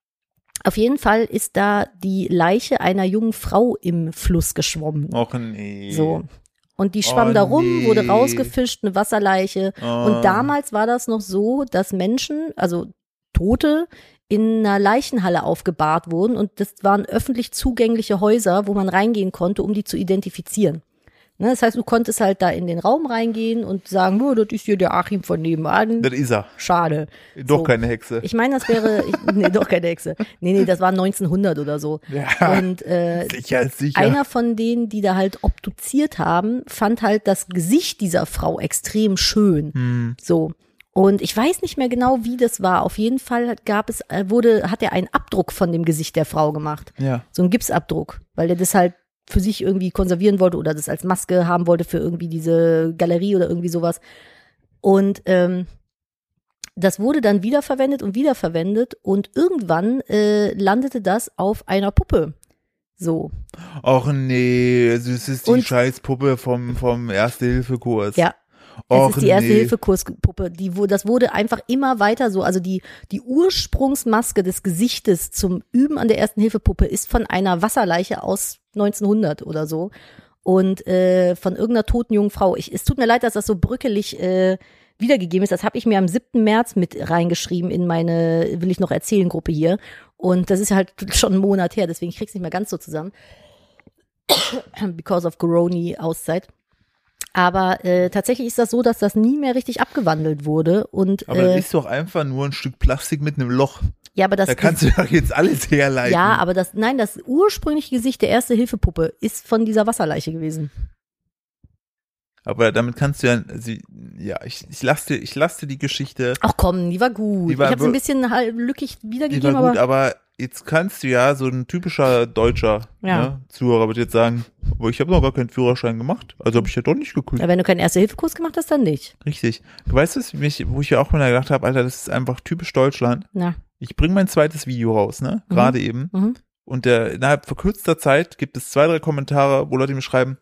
auf jeden Fall ist da die Leiche einer jungen Frau im Fluss geschwommen. Och nee. So. Und die schwamm Oh, da rum, nee. wurde rausgefischt, eine Wasserleiche. Oh. Und damals war das noch so, dass Menschen, also Tote, in einer Leichenhalle aufgebahrt wurden. Und das waren öffentlich zugängliche Häuser, wo man reingehen konnte, um die zu identifizieren. Ne, das heißt, du konntest halt da in den Raum reingehen und sagen, oh, das ist hier der Achim von nebenan. Das ist er. Schade. Doch So. keine Hexe. Ich meine, das wäre, ich, nee, doch keine Hexe. Nee, nee, das war neunzehnhundert oder so. Ja, Und äh, sicher, sicher. einer von denen, die da halt obduziert haben, fand halt das Gesicht dieser Frau extrem schön. Hm. So. Und ich weiß nicht mehr genau, wie das war. Auf jeden Fall gab es, äh, wurde, hat er einen Abdruck von dem Gesicht der Frau gemacht. Ja. So einen Gipsabdruck, weil er das halt für sich irgendwie konservieren wollte oder das als Maske haben wollte für irgendwie diese Galerie oder irgendwie sowas. Und ähm, das wurde dann wiederverwendet und wiederverwendet und irgendwann äh, landete das auf einer Puppe. So. Och nee, also es ist die Und- Scheißpuppe vom, vom Erste-Hilfe-Kurs. Ja. Es Och ist die erste nee. Hilfe-Kurspuppe, die wo das wurde einfach immer weiter so, also die die Ursprungsmaske des Gesichtes zum Üben an der ersten Hilfe-Puppe ist von einer Wasserleiche aus neunzehnhundert oder so und äh, von irgendeiner toten jungen Frau. Ich, es tut mir leid, dass das so bröckelig äh, wiedergegeben ist. Das habe ich mir am siebten März mit reingeschrieben in meine will ich noch erzählen Gruppe hier und das ist halt schon einen Monat her, deswegen krieg's nicht mehr ganz so zusammen. Because of Corona Auszeit. Aber äh, tatsächlich ist das so, dass das nie mehr richtig abgewandelt wurde. Und, Aber äh, das ist doch einfach nur ein Stück Plastik mit einem Loch. ja, aber das Da kannst du doch jetzt alles herleiten. ja, aber das, nein, das ursprüngliche Gesicht der Erste-Hilfe-Puppe ist von dieser Wasserleiche gewesen. Aber damit kannst du ja, sie, ja, ich, ich lasse dir, ich lasse dir die Geschichte. Ach komm, die war gut. Die war ich habe sie ein wir- bisschen halb lückig Die wiedergegeben, war gut, aber aber jetzt kannst du ja, so ein typischer deutscher Ja. ne, Zuhörer wird jetzt sagen, aber ich habe noch gar keinen Führerschein gemacht, also habe ich ja doch nicht geküsst. ja, wenn du keinen Erste-Hilfe-Kurs gemacht hast, dann nicht. Richtig. Du weißt es, mich, wo ich ja auch mal gedacht habe, Alter, das ist einfach typisch Deutschland. Na, Ich bringe mein zweites Video raus, ne? Mhm. Gerade eben. mhm. Und der, innerhalb verkürzter Zeit gibt es zwei, drei Kommentare, wo Leute mir schreiben,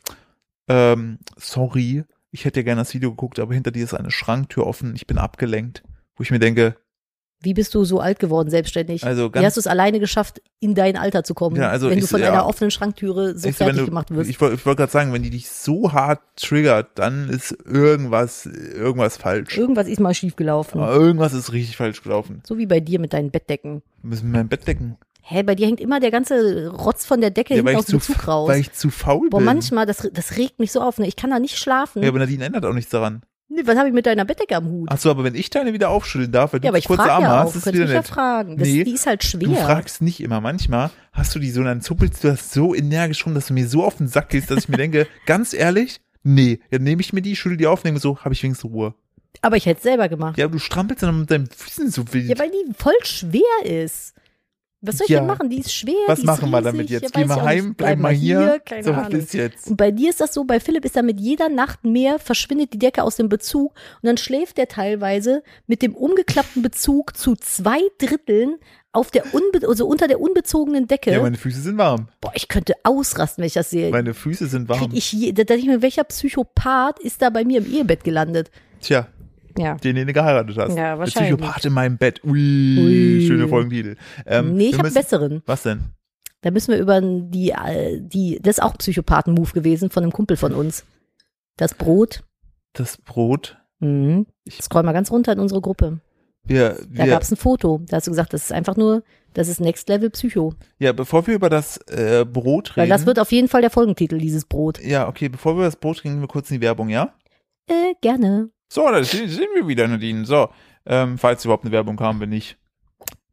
ähm, sorry, ich hätte ja gerne das Video geguckt, aber hinter dir ist eine Schranktür offen, ich bin abgelenkt. Wo ich mir denke, Wie bist du so alt geworden, selbstständig? also Wie hast ganz, du es alleine geschafft, in dein Alter zu kommen, Ja, also wenn ich- du von ja. einer offenen Schranktüre so ich, wenn fertig du, gemacht wirst? ich wollte ich wollte gerade sagen, wenn die dich so hart triggert, dann ist irgendwas, irgendwas falsch. Irgendwas ist mal schiefgelaufen. Aber irgendwas ist richtig falsch gelaufen. So wie bei dir mit deinen Bettdecken. Wir müssen mein Bett decken. Hä, bei dir hängt immer der ganze Rotz von der Decke Ja, hinten weil, aus ich dem zu, Bezug raus. weil ich zu faul Boah, bin. manchmal, das, das regt mich so auf, ne? Ich kann da nicht schlafen. Ja, aber Nadine ändert auch nichts daran. Nee, was habe ich mit deiner Bettdecke am Hut? Ach so, aber wenn ich deine wieder aufschütteln darf, weil ja, aber du ich kurze frage Arme ja auch, hast, du ist könntest wieder mich ja nett. fragen. Das, Nee, die ist halt schwer. Du fragst nicht immer. Manchmal hast du die so, dann zuppelst du das so energisch rum, dass du mir so auf den Sack gehst, dass ich mir denke, ganz ehrlich, nee, dann nehme ich mir die, schüttel die auf und denke so, habe ich wenigstens Ruhe. Aber ich hätte es selber gemacht. Ja, aber du strampelst dann mit deinen Füßen so wild. Ja, weil die voll schwer ist. Was soll ich Ja. denn machen? Die ist schwer. Was die machen ist wir riesig. damit jetzt? Ja, Gehen weiß wir ich auch heim, nicht. bleiben wir hier. Keine So, was Ahnung. ist jetzt? Und bei dir ist das so, bei Philipp ist da mit jeder Nacht mehr, verschwindet die Decke aus dem Bezug und dann schläft er teilweise mit dem umgeklappten Bezug zu zwei Dritteln auf der unbe also unter der unbezogenen Decke. Ja, meine Füße sind warm. Boah, ich könnte ausrasten, wenn ich das sehe. Meine Füße sind warm. Krieg ich je, da denke ich mir, welcher Psychopath ist da bei mir im Ehebett gelandet? Tja, Ja. den, den du geheiratet hast. Ja, Der wahrscheinlich. Psychopath in meinem Bett. Ui, Ui. schöne Folgentitel. Ähm, nee, ich wir habe müssen- besseren. Was denn? Da müssen wir über die, äh, die, das ist auch Psychopathen-Move gewesen von einem Kumpel von uns. Das Brot. Das Brot. Mhm. Ich- Scroll mal ganz runter in unsere Gruppe. Wir, Da wir, gab es ein Foto. Da hast du gesagt, das ist einfach nur, das ist Next Level Psycho. ja, bevor wir über das äh, Brot reden. Weil das wird auf jeden Fall der Folgentitel, dieses Brot. ja, okay, bevor wir über das Brot reden, gehen wir kurz in die Werbung, ja? Äh, gerne. So, da sind sind wir wieder, Nadine. So, ähm, falls überhaupt eine Werbung kam, wenn nicht,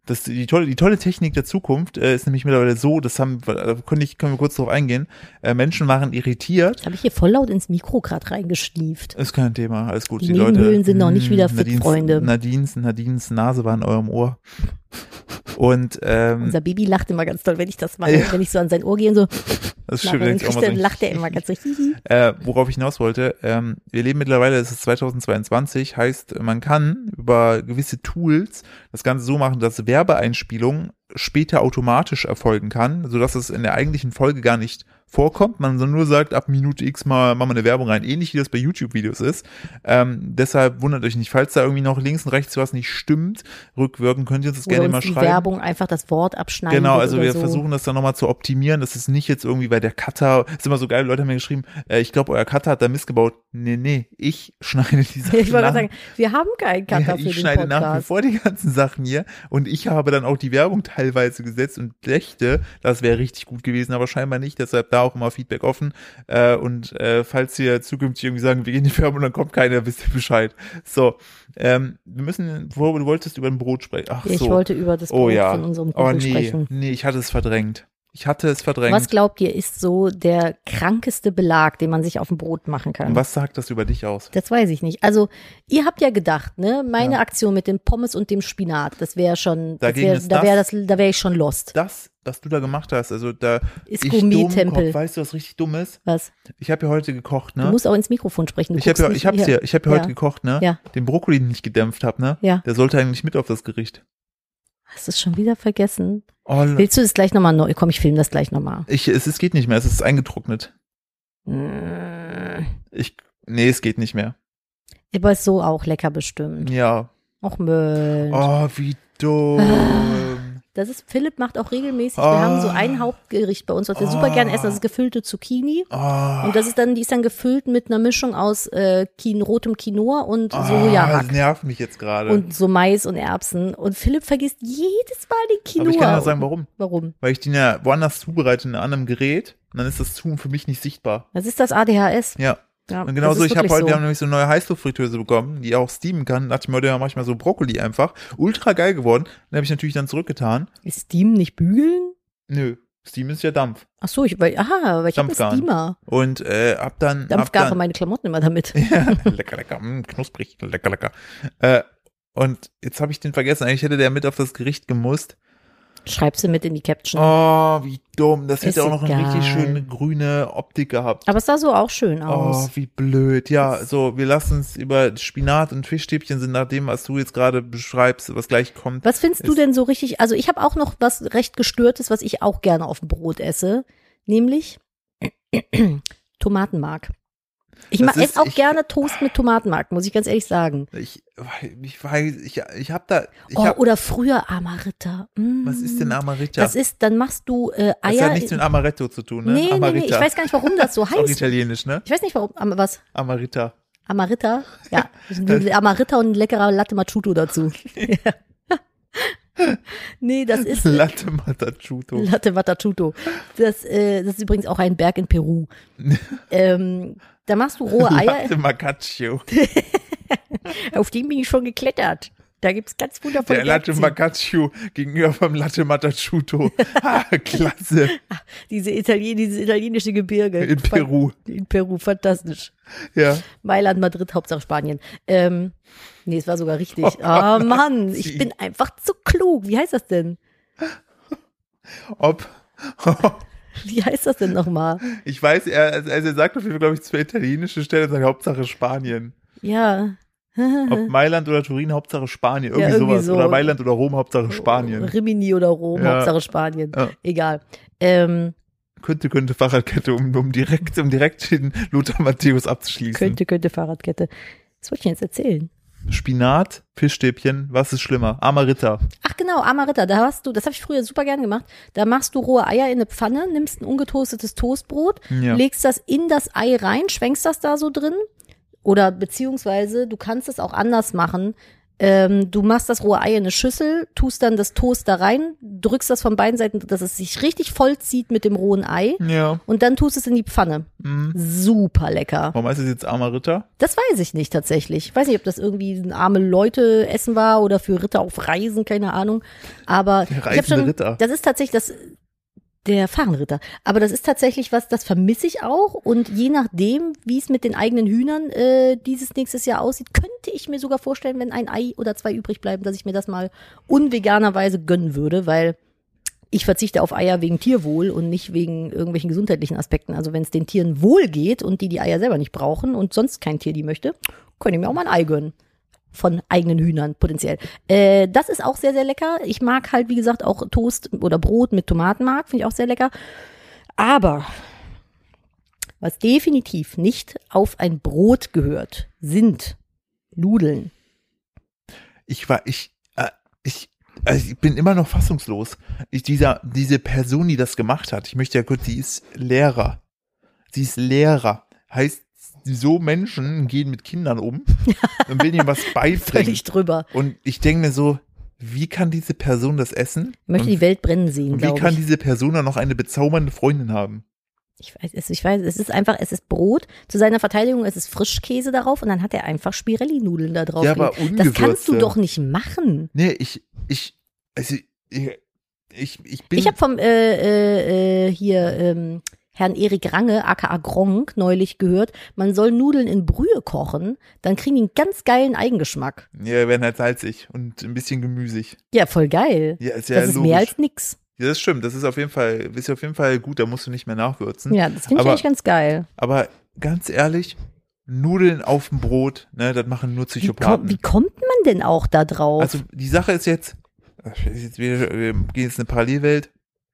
Das, die, tolle, die tolle Technik der Zukunft äh, ist nämlich mittlerweile so, das haben, da können, ich, können wir kurz drauf eingehen, äh, Menschen waren irritiert. Habe ich hier voll laut ins Mikro gerade reingeschnieft. Ist kein Thema, alles gut. Die, die Nebenhöhlen Leute, sind noch nicht wieder fit, Nadines, Freunde. Nadines, Nadines Nase war in eurem Ohr. Und ähm, unser Baby lacht immer ganz toll, wenn ich das mache. Ja. Wenn ich so an sein Ohr gehe und so, das ist lache, schön, wenn ich auch mal dann so lacht er immer ganz so. Hihi. Äh, worauf ich hinaus wollte, ähm, wir leben mittlerweile, es ist zweitausendzweiundzwanzig, heißt, man kann über gewisse Tools das Ganze so machen, dass Werbeeinspielung später automatisch erfolgen kann, sodass es in der eigentlichen Folge gar nicht vorkommt, man nur sagt, ab Minute X mal machen wir eine Werbung rein, ähnlich wie das bei YouTube-Videos ist. Ähm, deshalb wundert euch nicht, falls da irgendwie noch links und rechts was nicht stimmt, rückwirken könnt ihr uns das Oder gerne uns mal die schreiben. Werbung einfach das Wort abschneiden. Genau, wird also oder wir so. versuchen das dann nochmal zu optimieren, das ist nicht jetzt irgendwie, weil der Cutter, ist immer so geil, Leute haben mir geschrieben, äh, ich glaube, euer Cutter hat da missgebaut. Nee, nee, ich schneide die Sachen Ich wollte nach. gerade sagen, wir haben keinen Cutter Ja, für ich den schneide nach wie Podcast. vor die ganzen Sachen hier und ich habe dann auch die Werbung teilweise gesetzt und dächte, das wäre richtig gut gewesen, aber scheinbar nicht, deshalb da auch immer Feedback offen äh, und äh, falls ihr zukünftig irgendwie sagen, wir gehen in die Werbung und dann kommt keiner, wisst ihr Bescheid. So, ähm, wir müssen, wo du wolltest über ein Brot sprechen. Ach Ich so. wollte über das Oh Brot ja. von unserem Oh Kuchen nee, sprechen. nee, ich hatte es verdrängt. Ich hatte es verdrängt. Was glaubt ihr, ist so der krankeste Belag, den man sich auf dem Brot machen kann? Und was sagt das über dich aus? Das weiß ich nicht. Also, ihr habt ja gedacht, ne, meine Ja. Aktion mit den Pommes und dem Spinat, das wäre schon, das Dagegen wär, ist da wäre das- das, da wäre ich schon lost. Das, was du da gemacht hast, also da Ist ich Gourmet-Tempel. Dummkopf, weißt du, was richtig dumm ist? Was? Ich habe ja heute gekocht, Du ne? musst auch ins Mikrofon sprechen. Du Ich habe guckst ja, nicht ich hab's hier. ja, ich habe ja Ja. heute gekocht, ne? Ja. Den Brokkoli, den ich gedämpft habe, ne? Ja. Der sollte eigentlich mit auf das Gericht. Hast du es schon wieder vergessen? Oh, Willst du das gleich nochmal neu? Komm, ich filme das gleich nochmal. ich, es, es geht nicht mehr, es ist eingetrocknet. Mm. Ich, nee, es geht nicht mehr. Aber ist so auch lecker bestimmt. Ja. Och Mensch. Oh, wie dumm. Das ist, Philipp macht auch regelmäßig, wir Ah. haben so ein Hauptgericht bei uns, was wir super Ah. gerne essen, das ist gefüllte Zucchini. Oh, Und das ist dann, die ist dann gefüllt mit einer Mischung aus äh, Quin rotem Quinoa und oh, Sojahack. das nervt mich jetzt gerade. Und so Mais und Erbsen. Und Philipp vergisst jedes Mal den Quinoa. Aber ich kann dir sagen, warum. Warum? Weil ich den ja woanders zubereite in einem anderen Gerät und dann ist das Tun für mich nicht sichtbar. Das ist das A D H S. Ja. Ja, Und genau das so, ist ich habe wirklich heute, so. wir haben nämlich so eine neue Heißluftfritteuse bekommen, die auch steamen kann. Da dachte ich mir, heute ja, mach ich mal so Brokkoli einfach. Ultra geil geworden. Dann habe ich natürlich dann zurückgetan. Ist Steam nicht bügeln? Nö, Steam ist ja Dampf. Ach so, ich, weil, aha, aber ich habe einen Dampfgarn. Steamer. Und äh, hab dann. hab Dampfgare dann meine Klamotten immer damit. ja, lecker, lecker, mh, knusprig, lecker, lecker. Äh, und jetzt habe ich den vergessen. Eigentlich hätte der mit auf das Gericht gemusst. Schreibst du mit in die Caption. Oh, wie dumm. Das Ist hätte auch noch eine egal. richtig schöne grüne Optik gehabt. Aber es sah so auch schön Oh, aus. wie blöd. Ja, so, wir lassen uns über Spinat und Fischstäbchen sind nach dem, was du jetzt gerade beschreibst, was gleich kommt. Was findest du ist- denn so richtig? Also ich habe auch noch was recht Gestörtes, was ich auch gerne auf dem Brot esse, nämlich Tomatenmark. Ich Das ma- ist- esse auch ich- gerne Toast mit Tomatenmark, muss ich ganz ehrlich sagen. Ich, ich weiß, ich, ich hab da, ich Oh, hab, oder früher Amaritta. Mm. was ist denn Amarita? Das ist, dann machst du äh, Das Eier. hat nichts mit Amaretto zu tun, ne? nee, nee, Amarita. nee, ich weiß gar nicht, warum das so Ist auch heißt. italienisch, ne? Ich weiß nicht, warum. Am, was? Amarita. Amaritta? Ja. Amaritta und ein leckerer Latte Machuto dazu. Ja. Nee, das ist Latte Matachuto. Latte Matachuto. Das, äh, das ist übrigens auch ein Berg in Peru. ähm, da machst du rohe Eier. Latte Macaccio. Auf den bin ich schon geklettert. Da gibt's ganz wundervolle Der Latte Bergziegen. Macaccio gegenüber vom Latte Matachuto. Ah, klasse. Diese Italien, dieses italienische Gebirge. In Peru. In Peru, fantastisch. Ja. Mailand, Madrid, Hauptsache Spanien. Ähm, nee, es war sogar richtig. Oh, Oh, Mann, ich sie. bin einfach zu klug. Wie heißt das denn? Ob, Wie heißt das denn nochmal? ich weiß, er, also er sagt auf jeden Fall, glaube ich, zwei italienische Stellen, sagt Hauptsache Spanien. Ja. Ob Mailand oder Turin, Hauptsache Spanien. Irgendwie, Ja, irgendwie sowas. so. Oder Mailand oder Rom, Hauptsache Spanien. Rimini oder Rom, Ja. Hauptsache Spanien. Ja. Egal. Ähm, Könnte, könnte Fahrradkette, um, um direkt, um direkt den Lothar Matthäus abzuschließen. könnte, könnte Fahrradkette. Was wollte ich denn jetzt erzählen? Spinat, Fischstäbchen, was ist schlimmer? Amarita. Ach genau, Amaritta, da hast du, das habe ich früher super gern gemacht. Da machst du rohe Eier in eine Pfanne, nimmst ein ungetoastetes Toastbrot, Ja. legst das in das Ei rein, schwenkst das da so drin. Oder beziehungsweise, du kannst es auch anders machen. Ähm, du machst das rohe Ei in eine Schüssel, tust dann das Toast da rein, drückst das von beiden Seiten, dass es sich richtig vollzieht mit dem rohen Ei. Ja. Und dann tust es in die Pfanne. Mhm. Super lecker. Warum heißt es jetzt armer Ritter? Das weiß ich nicht tatsächlich. Ich weiß nicht, ob das irgendwie ein arme Leute essen war oder für Ritter auf Reisen, keine Ahnung. Aber Der ich hab reisende schon, Ritter. das ist tatsächlich das, der Fahrenritter. Aber das ist tatsächlich was, das vermisse ich auch. Und je nachdem, wie es mit den eigenen Hühnern äh, dieses nächstes Jahr aussieht, könnte ich mir sogar vorstellen, wenn ein Ei oder zwei übrig bleiben, dass ich mir das mal unveganerweise gönnen würde, weil ich verzichte auf Eier wegen Tierwohl und nicht wegen irgendwelchen gesundheitlichen Aspekten. Also wenn es den Tieren wohl geht und die die Eier selber nicht brauchen und sonst kein Tier die möchte, könnte ich mir auch mal ein Ei gönnen. Von eigenen Hühnern potenziell. Äh, das ist auch sehr, sehr lecker. Ich mag halt, wie gesagt, auch Toast oder Brot mit Tomatenmark, finde ich auch sehr lecker. Aber was definitiv nicht auf ein Brot gehört, sind Nudeln. Ich war, ich, äh, ich, also ich bin immer noch fassungslos. Ich, dieser, diese Person, die das gemacht hat, ich möchte ja kurz, sie ist Lehrer. Sie ist Lehrer. Heißt, so Menschen gehen mit Kindern um und will ihnen was beibringen. Völlig drüber. Und ich denke mir so, wie kann diese Person das essen? Ich möchte und, die Welt brennen sehen, Und wie glaube kann ich. diese Person dann noch eine bezaubernde Freundin haben? Ich weiß es, ich weiß, es ist einfach, es ist Brot. Zu seiner Verteidigung, es ist Frischkäse darauf und dann hat er einfach Spirelli-Nudeln da drauf. Ja, aber gelegt. Das kannst du ungewürzte. doch nicht machen. Nee, ich, ich, also, ich, ich, ich bin. Ich habe vom äh, äh, äh, hier ähm, Herrn Erik Range, aka Gronk, neulich gehört, man soll Nudeln in Brühe kochen, dann kriegen die einen ganz geilen Eigengeschmack. Ja, werden halt salzig und ein bisschen gemüsig. Ja, voll geil. Ja, ist ja das ist logisch. mehr als nix. Ja, das stimmt. Das ist auf jeden Fall, ist auf jeden Fall gut. Da musst du nicht mehr nachwürzen. Ja, das finde ich Aber- eigentlich ganz geil. Aber ganz ehrlich, Nudeln auf dem Brot, ne, das machen nur Wie, Psychopathen. komm, wie kommt man denn auch da drauf? Also die Sache ist jetzt, ist jetzt wieder, wir gehen jetzt in eine Parallelwelt.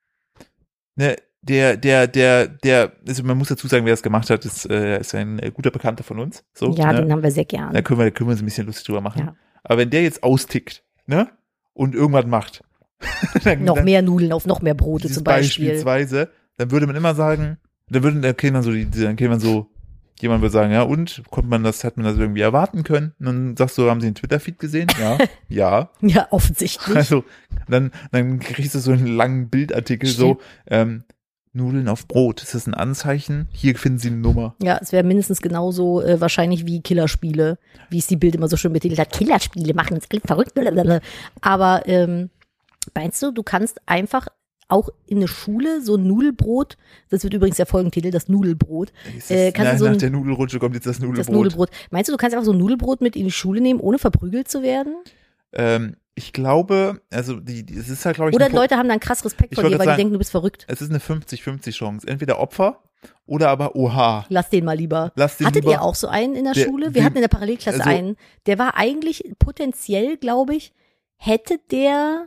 Ne, der, der, der, der, also man muss dazu sagen, wer das gemacht hat, ist, äh, ist ein äh, guter Bekannter von uns. So, ja, ne? den haben wir sehr gern. Da können wir, da können wir uns ein bisschen lustig drüber machen. Ja. Aber wenn der jetzt austickt, ne, und irgendwas macht, dann, Noch dann, mehr Nudeln auf noch mehr Brote dieses zum Beispiel. Beispielsweise, dann würde man immer sagen, dann würden, dann kennt man so, die, dann kennt man so, jemand würde sagen, ja, und, konnte man das, hat man das irgendwie erwarten können? Und dann sagst du, haben Sie den Twitter-Feed gesehen? Ja, ja. Ja, offensichtlich. Also, dann, dann kriegst du so einen langen Bildartikel, so, ähm, Nudeln auf Brot, ist das ein Anzeichen? Hier finden Sie eine Nummer. Ja, es wäre mindestens genauso äh, wahrscheinlich wie Killerspiele, wie es die Bild immer so schön betitelt hat. Killerspiele machen uns alle verrückt. Blablabla. Aber ähm, meinst du, du kannst einfach auch in eine Schule so ein Nudelbrot, das wird übrigens der Folgentitel, das Nudelbrot, Ist das, äh, kannst nein, du so nach ein, der Nudelrutsche kommt jetzt das Nudelbrot. das Nudelbrot. Meinst du, du kannst einfach so ein Nudelbrot mit in die Schule nehmen, ohne verprügelt zu werden? Ähm, ich glaube, also die, die, es ist halt, glaube ich, Oder eine, Leute haben dann krass Respekt Ich vor wollte dir, weil sagen- die denken, du bist verrückt. es ist eine fünfzig fünfzig Chance. Entweder Opfer oder aber oha. Lass den mal lieber. Lass den Hattet lieber. ihr auch so einen in der, Der- Schule? Wir den- hatten in der Parallelklasse also- einen. Der war eigentlich potenziell, glaube ich, hätte der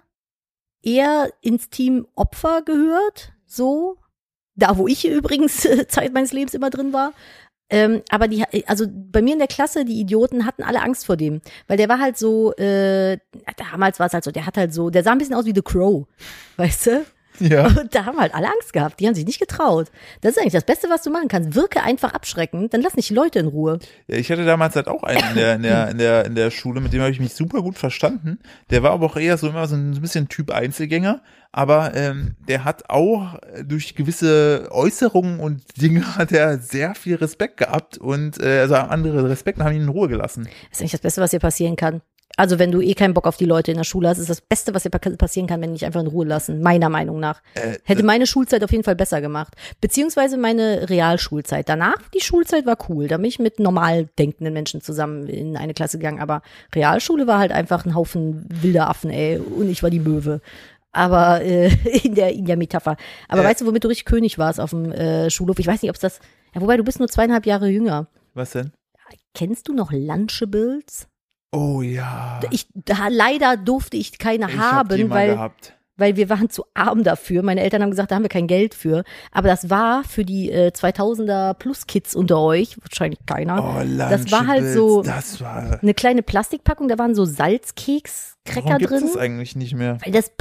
eher ins Team Opfer gehört, so. Da, wo ich übrigens äh, Zeit meines Lebens immer drin war. Ähm, aber die, also bei mir in der Klasse, die Idioten hatten alle Angst vor dem. Weil der war halt so, äh, damals war es halt so, der hat halt so, der sah ein bisschen aus wie The Crow, weißt du? Ja. Und da haben halt alle Angst gehabt. Die haben sich nicht getraut. Das ist eigentlich das Beste, was du machen kannst. Wirke einfach abschreckend, dann lass nicht die Leute in Ruhe. Ja, ich hatte damals halt auch einen in der, in der, in der, in der Schule, mit dem habe ich mich super gut verstanden. Der war aber auch eher so immer so ein bisschen Typ Einzelgänger, aber ähm, der hat auch durch gewisse Äußerungen und Dinge hat er sehr viel Respekt gehabt und äh, also andere Respekt haben ihn in Ruhe gelassen. Das ist eigentlich das Beste, was dir passieren kann. Also wenn du eh keinen Bock auf die Leute in der Schule hast, ist das Beste, was dir passieren kann, wenn die dich einfach in Ruhe lassen, meiner Meinung nach. Äh, Hätte meine Schulzeit auf jeden Fall besser gemacht. Beziehungsweise meine Realschulzeit. Danach, die Schulzeit war cool. Da bin ich mit normal denkenden Menschen zusammen in eine Klasse gegangen. Aber Realschule war halt einfach ein Haufen wilder Affen, ey. Und ich war die Möwe. Aber äh, in der in der Metapher. Aber Äh. weißt du, womit du richtig König warst auf dem äh, Schulhof? Ich weiß nicht, ob es das. Ja, wobei, du bist nur zweieinhalb Jahre jünger. Was denn? Kennst du noch Lunchables? Oh ja. Ich, da, leider durfte ich keine ich hab die haben, mal weil, gehabt. weil wir waren zu arm dafür. Meine Eltern haben gesagt, da haben wir kein Geld für. Aber das war für die äh, zweitausender Plus Kids unter euch, wahrscheinlich keiner, Oh, das war halt so Das war. eine kleine Plastikpackung, da waren so Salzkeks-Cracker Warum gibt drin. es eigentlich nicht mehr? Weil das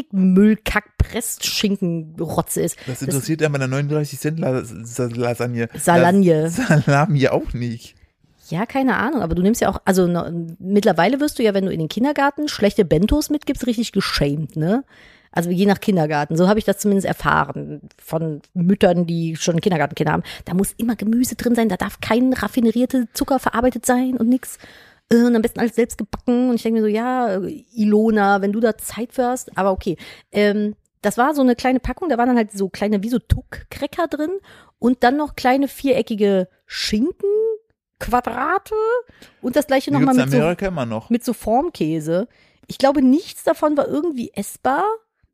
Plastikmüll-Kack-Presst-Schinken-Rotze ist. Das interessiert ja bei der neununddreißig Cent Las- Lasagne. Salagne. Das Salami auch nicht. Ja, keine Ahnung, aber du nimmst ja auch, also ne, mittlerweile wirst du ja, wenn du in den Kindergarten schlechte Bentos mitgibst, richtig geschämt, ne? Also je nach Kindergarten, so habe ich das zumindest erfahren von Müttern, die schon Kindergartenkinder haben. Da muss immer Gemüse drin sein, da darf kein raffinerierte Zucker verarbeitet sein und nix. Und am besten alles selbst gebacken. Und ich denke mir so, ja, Ilona, wenn du da Zeit für hast, aber okay. Ähm, das war so eine kleine Packung, da waren dann halt so kleine, wie so Tuck-Cracker drin und dann noch kleine viereckige Schinken. Quadrate und das gleiche nochmal mit, so, immer noch. mit so Formkäse. Ich glaube, nichts davon war irgendwie essbar,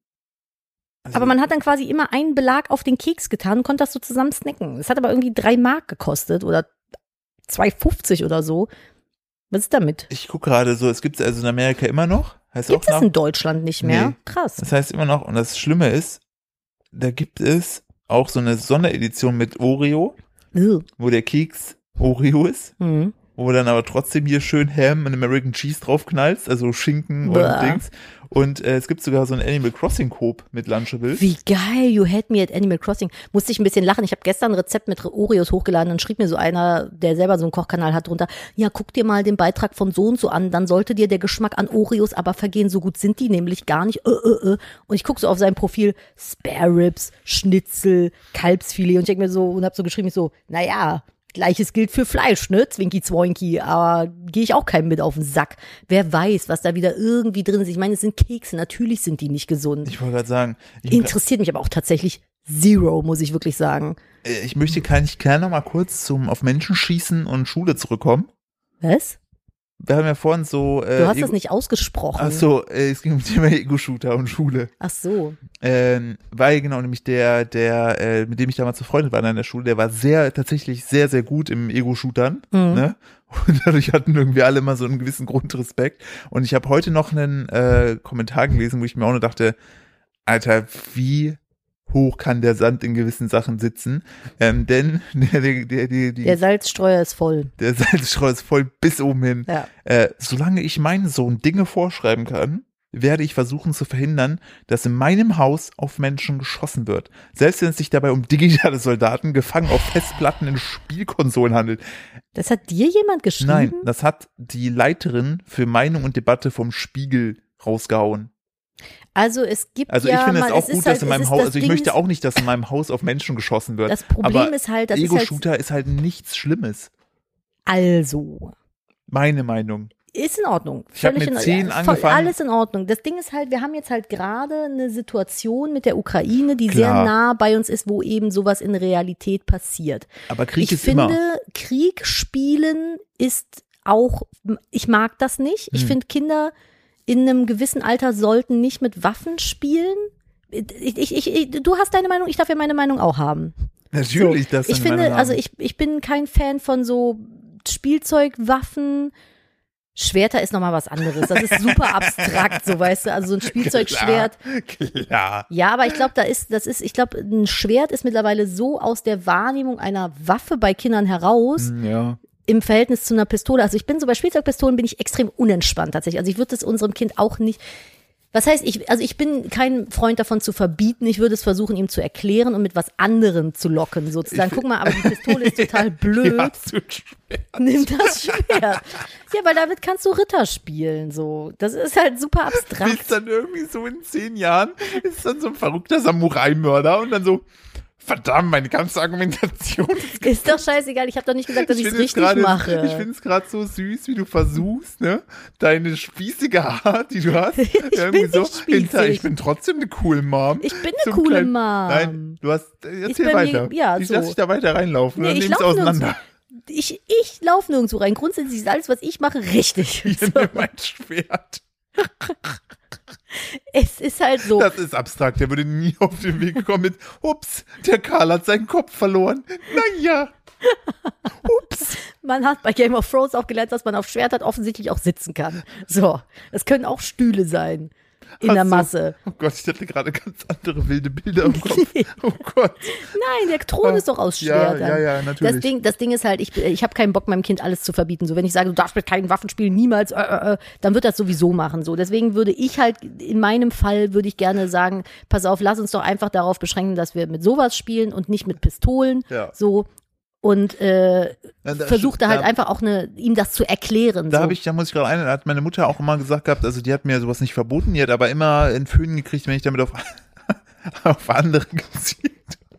also, aber man hat dann quasi immer einen Belag auf den Keks getan und konnte das so zusammen snacken. Es hat aber irgendwie drei Mark gekostet oder zwei fünfzig oder so. Was ist damit? Ich gucke gerade so, es gibt es also in Amerika immer noch. Heißt gibt auch es in Deutschland nicht mehr? Nee. Krass. Das heißt immer noch, und das Schlimme ist, da gibt es auch so eine Sonderedition mit Oreo, Ugh. wo der Keks Oreo ist, Mhm. wo dann aber trotzdem hier schön Ham und American Cheese draufknallst, also Schinken Bäh. und Dings. Und äh, es gibt sogar so ein Animal Crossing Coop mit Lunchables. Wie geil, you had me at Animal Crossing. Musste ich ein bisschen lachen. Ich habe gestern ein Rezept mit Oreos hochgeladen und schrieb mir so einer, der selber so einen Kochkanal hat, drunter, ja, guck dir mal den Beitrag von so und so an, dann sollte dir der Geschmack an Oreos aber vergehen. So gut sind die nämlich gar nicht. Äh, äh, äh. Und ich gucke so auf sein Profil, Spare Ribs, Schnitzel, Kalbsfilet und ich denke mir so und habe so geschrieben, ich so, naja, Gleiches gilt für Fleisch, ne? Zwinki Zwoinki, aber gehe ich auch keinem mit auf den Sack. Wer weiß, was da wieder irgendwie drin ist. Ich meine, es sind Kekse, natürlich sind die nicht gesund. Ich wollte gerade sagen. Ich Interessiert mich aber auch tatsächlich zero, muss ich wirklich sagen. Ich möchte, kann ich gerne noch mal kurz zum auf Menschen schießen und Schule zurückkommen. Was? Wir haben ja vorhin so. Äh, Du hast Ego- das nicht ausgesprochen. Ach so, äh, es ging um das Thema Ego-Shooter und Schule. Ach so. Ähm, weil genau, nämlich der, der, äh, mit dem ich damals befreundet war in der Schule, der war sehr, tatsächlich sehr, sehr gut im Ego-Shootern, Mhm. ne? Und dadurch hatten irgendwie alle immer so einen gewissen Grundrespekt. Und ich habe heute noch einen äh, Kommentar gelesen, wo ich mir auch nur dachte, Alter, wie hoch kann der Sand in gewissen Sachen sitzen? Ähm, denn der, der, der, der, die, Der Salzstreuer ist voll. der Salzstreuer ist voll bis oben hin. Ja. Äh, solange ich meinen Sohn Dinge vorschreiben kann, werde ich versuchen zu verhindern, dass in meinem Haus auf Menschen geschossen wird. Selbst wenn es sich dabei um digitale Soldaten gefangen auf Festplatten in Spielkonsolen handelt. Das hat dir jemand geschrieben? Nein, das hat die Leiterin für Meinung und Debatte vom Spiegel rausgehauen. Also es gibt Also ja ich finde es mal, auch es gut, halt, dass in meinem es ist Haus, das also ich Ding möchte ist, auch nicht, dass in meinem Haus auf Menschen geschossen wird. Das Problem aber ist halt, das ist halt, Ego-Shooter ist halt nichts Schlimmes. also, Meine Meinung. ist in Ordnung. Ich hab Völlig mit in- zehn ja, angefangen. Voll, alles in Ordnung. Das Ding ist halt, wir haben jetzt halt gerade eine Situation mit der Ukraine, die Klar. sehr nah bei uns ist, wo eben sowas in Realität passiert. Aber Krieg Ich ist finde, immer. Krieg spielen ist auch, ich mag das nicht. Ich Hm. finde, Kinder in einem gewissen Alter sollten nicht mit Waffen spielen. Ich, ich, ich, du hast deine Meinung, ich darf ja meine Meinung auch haben. Natürlich, So. das Ich finde, also ich, ich bin kein Fan von so Spielzeugwaffen. Schwerter ist nochmal was anderes. Das ist super abstrakt, so weißt du, also so ein Spielzeugschwert. Klar, klar. Ja, aber ich glaube, da ist, das ist, ich glaube, ein Schwert ist mittlerweile so aus der Wahrnehmung einer Waffe bei Kindern heraus, Ja. im Verhältnis zu einer Pistole. Also ich bin so bei Spielzeugpistolen bin ich extrem unentspannt tatsächlich. Also ich würde es unserem Kind auch nicht. Was heißt, ich, also ich bin kein Freund davon zu verbieten. Ich würde es versuchen, ihm zu erklären und mit was anderem zu locken, sozusagen. Ich- Guck mal, aber die Pistole ist total blöd. Ja, so schwer. Nimm das Schwert. Ja, weil damit kannst du Ritter spielen, so. Das ist halt super abstrakt. Bis dann irgendwie so in zehn Jahren ist dann so ein verrückter Samurai-Mörder und dann so, verdammt, meine ganze Argumentation ist Ist doch scheißegal. Ich habe doch nicht gesagt, dass ich es finde es richtig gerade- mache. Ich finde es gerade so süß, wie du versuchst, ne, deine spießige Art, die du hast, irgendwie bin so nicht spießig. hinter, ich bin trotzdem eine coole Mom. Ich bin eine Zum coole kleinen- Mom. Nein, du hast, äh, erzähl bei mir- weiter. ja, ich so. lass dich da weiter reinlaufen, Nee, dann ich nimm's lauf auseinander. Ich, ich laufe nirgendwo rein. Grundsätzlich ist alles, was ich mache, richtig. Hier So. nimm mein Schwert. Es ist halt so. Das ist abstrakt, der würde nie auf den Weg kommen mit, ups, der Karl hat seinen Kopf verloren. Naja. Ups. Man hat bei Game of Thrones auch gelernt, dass man auf Schwertern offensichtlich auch sitzen kann. So. Es können auch Stühle sein. In Ach der so. Masse. Oh Gott, ich hatte gerade ganz andere wilde Bilder im Kopf. Oh Gott. Nein, der Thron ist doch aus Ja, Schwertern. ja, ja, natürlich. Das Ding, das Ding ist halt, ich, ich habe keinen Bock, meinem Kind alles zu verbieten. So, wenn ich sage, du darfst mit keinen Waffen spielen, niemals, äh, äh, äh, dann wird das sowieso machen. So, deswegen würde ich halt, in meinem Fall würde ich gerne sagen, pass auf, lass uns doch einfach darauf beschränken, dass wir mit sowas spielen und nicht mit Pistolen. Ja. So. Und äh, Ja, da- versuchte halt da- einfach auch eine, ihm das zu erklären. Da so. habe ich, da muss ich gerade ein, da hat meine Mutter auch immer gesagt gehabt, also die hat mir sowas nicht verboten, die hat aber immer einen Föhn gekriegt, wenn ich damit auf, auf andere gezielt.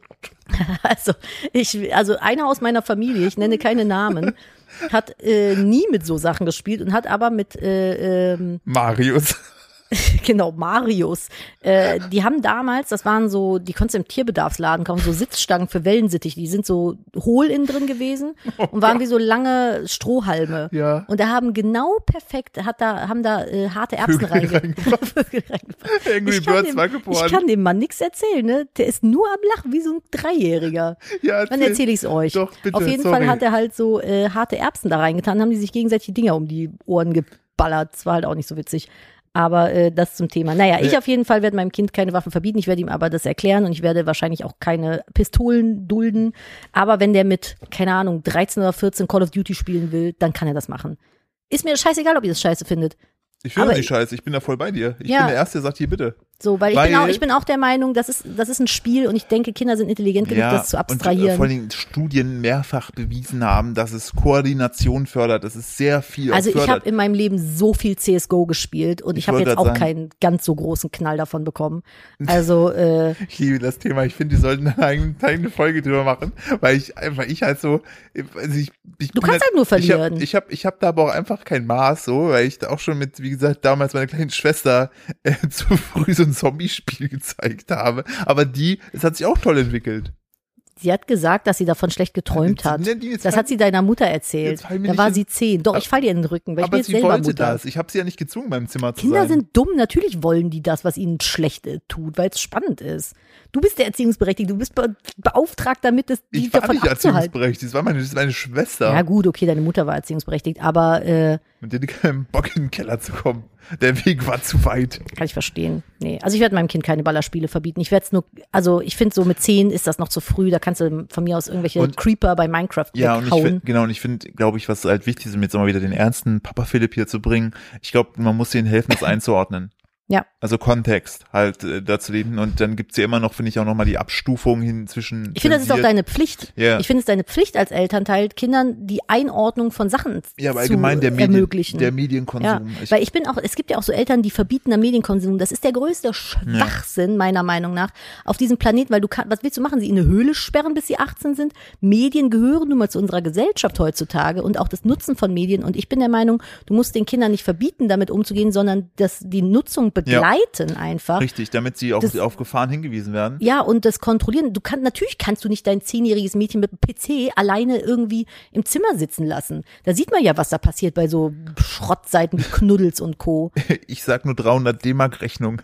Also, ich, also einer aus meiner Familie, ich nenne keine Namen, hat äh, nie mit so Sachen gespielt und hat aber mit äh, ähm, Marius. genau, Marius. Äh, die haben damals, das waren so, die konntest du im Tierbedarfsladen kaufen, so Sitzstangen für Wellensittich, die sind so hohl innen drin gewesen und waren wie so lange Strohhalme. Ja. Und da haben genau perfekt, hat da, haben da äh, harte Erbsen Vögel reinge- reingebracht. Vögel reingebracht. Angry Ich kann Birds dem- war geboren. Ich kann dem Mann nichts erzählen, ne? Der ist nur am Lachen, wie so ein Dreijähriger. Ja, Dann erzähle ich es euch. Doch, bitte, Auf jeden sorry. Fall hat er halt so äh, harte Erbsen da reingetan, haben die sich gegenseitig die Dinger um die Ohren geballert. Das war halt auch nicht so witzig. Aber äh, das zum Thema. Naja, ich Ja. auf jeden Fall werde meinem Kind keine Waffen verbieten. Ich werde ihm aber das erklären und ich werde wahrscheinlich auch keine Pistolen dulden. Aber wenn der mit, keine Ahnung, dreizehn oder vierzehn Call of Duty spielen will, dann kann er das machen. Ist mir scheißegal, ob ihr das scheiße findet. Ich finde aber- das nicht scheiße, ich bin da voll bei dir. Ich Ja. bin der Erste, der sagt hier bitte. So, weil ich, Weil- bin, auch, ich bin auch der Meinung, das ist, das ist ein Spiel und ich denke, Kinder sind intelligent genug, das zu und äh, abstrahieren. vor allen Dingen Studien mehrfach bewiesen haben, dass es Koordination fördert, dass es sehr viel Also auch ich fördert. habe in meinem Leben so viel C S G O gespielt und ich, Ich habe wollte jetzt auch grad sagen- keinen ganz so großen Knall davon bekommen. Also äh, Ich liebe das Thema. Ich finde, die sollten eine eigene, eigene Folge drüber machen, weil ich einfach, ich halt so, also ich, ich Du bin kannst halt nur verlieren. Ich habe, ich habe, ich hab da aber auch einfach kein Maß, so, weil ich da auch schon mit, wie gesagt, damals meiner kleinen Schwester äh, zu früh so ein Zombie-Spiel gezeigt habe. Aber die, es hat sich auch toll entwickelt. sie hat gesagt, dass sie davon schlecht geträumt hat. Ne, die- jetzt Das fall- hat sie deiner Mutter erzählt. Jetzt fall mir Da nicht war in- sie zehn. Doch, ich fall ihr in den Rücken, weil ich bin Aber jetzt sie selber wollte Mutter. das. Ich habe sie ja nicht gezwungen, beim Zimmer zu Kinder sein. sind dumm, natürlich wollen die das, was ihnen schlecht äh, tut, weil es spannend ist. Du bist der Erziehungsberechtigte, du bist be beauftragt damit, das, die Ich war davon nicht abzuhalten. erziehungsberechtigt. Das war meine, das ist meine Schwester. Ja gut, okay, deine Mutter war erziehungsberechtigt, aber äh, Mit der hatte keinen Bock, in den Keller zu kommen. Der Weg war zu weit. kann ich verstehen. Nee, also ich werde meinem Kind keine Ballerspiele verbieten. Ich werde es nur, also ich finde so mit zehn ist das noch zu früh, da kannst du von mir aus irgendwelche Und- Creeper bei Minecraft Ja, und ich weghauen. find, genau, und ich finde, glaube ich, was halt wichtig ist, um jetzt mal wieder den ernsten Papa Philipp hier zu bringen, ich glaube, man muss denen helfen, das einzuordnen. Ja. Also Kontext halt äh, dazu leben und dann gibt's ja immer noch, finde ich, auch nochmal die Abstufung hin zwischen Ich finde, das ist auch zensiert- deine Pflicht. Ja. Ich finde es deine Pflicht als Elternteil, Kindern die Einordnung von Sachen Ja, aber zu allgemein der, Medien, ermöglichen. der Medienkonsum. Ja, Ich- weil ich bin auch, es gibt ja auch so Eltern, die verbieten den Medienkonsum. Das ist der größte Schwachsinn, meiner Meinung nach, auf diesem Planeten, weil du kannst, was willst du machen? Sie in eine Höhle sperren, bis sie achtzehn sind? Medien gehören nun mal zu unserer Gesellschaft heutzutage und auch das Nutzen von Medien. Und ich bin der Meinung, du musst den Kindern nicht verbieten, damit umzugehen, sondern dass die Nutzung begleiten einfach. Richtig, damit sie auch Das- auf Gefahren hingewiesen werden. Ja, und das Kontrollieren. Du kannst, natürlich kannst du nicht dein zehnjähriges Mädchen mit dem P C alleine irgendwie im Zimmer sitzen lassen. Da sieht man ja, was da passiert bei so Schrottseiten wie Knuddels und Co. Ich sag nur dreihundert D-Mark Rechnung.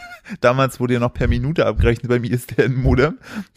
Damals wurde ja noch per Minute abgerechnet, bei mir ist der ein Modem.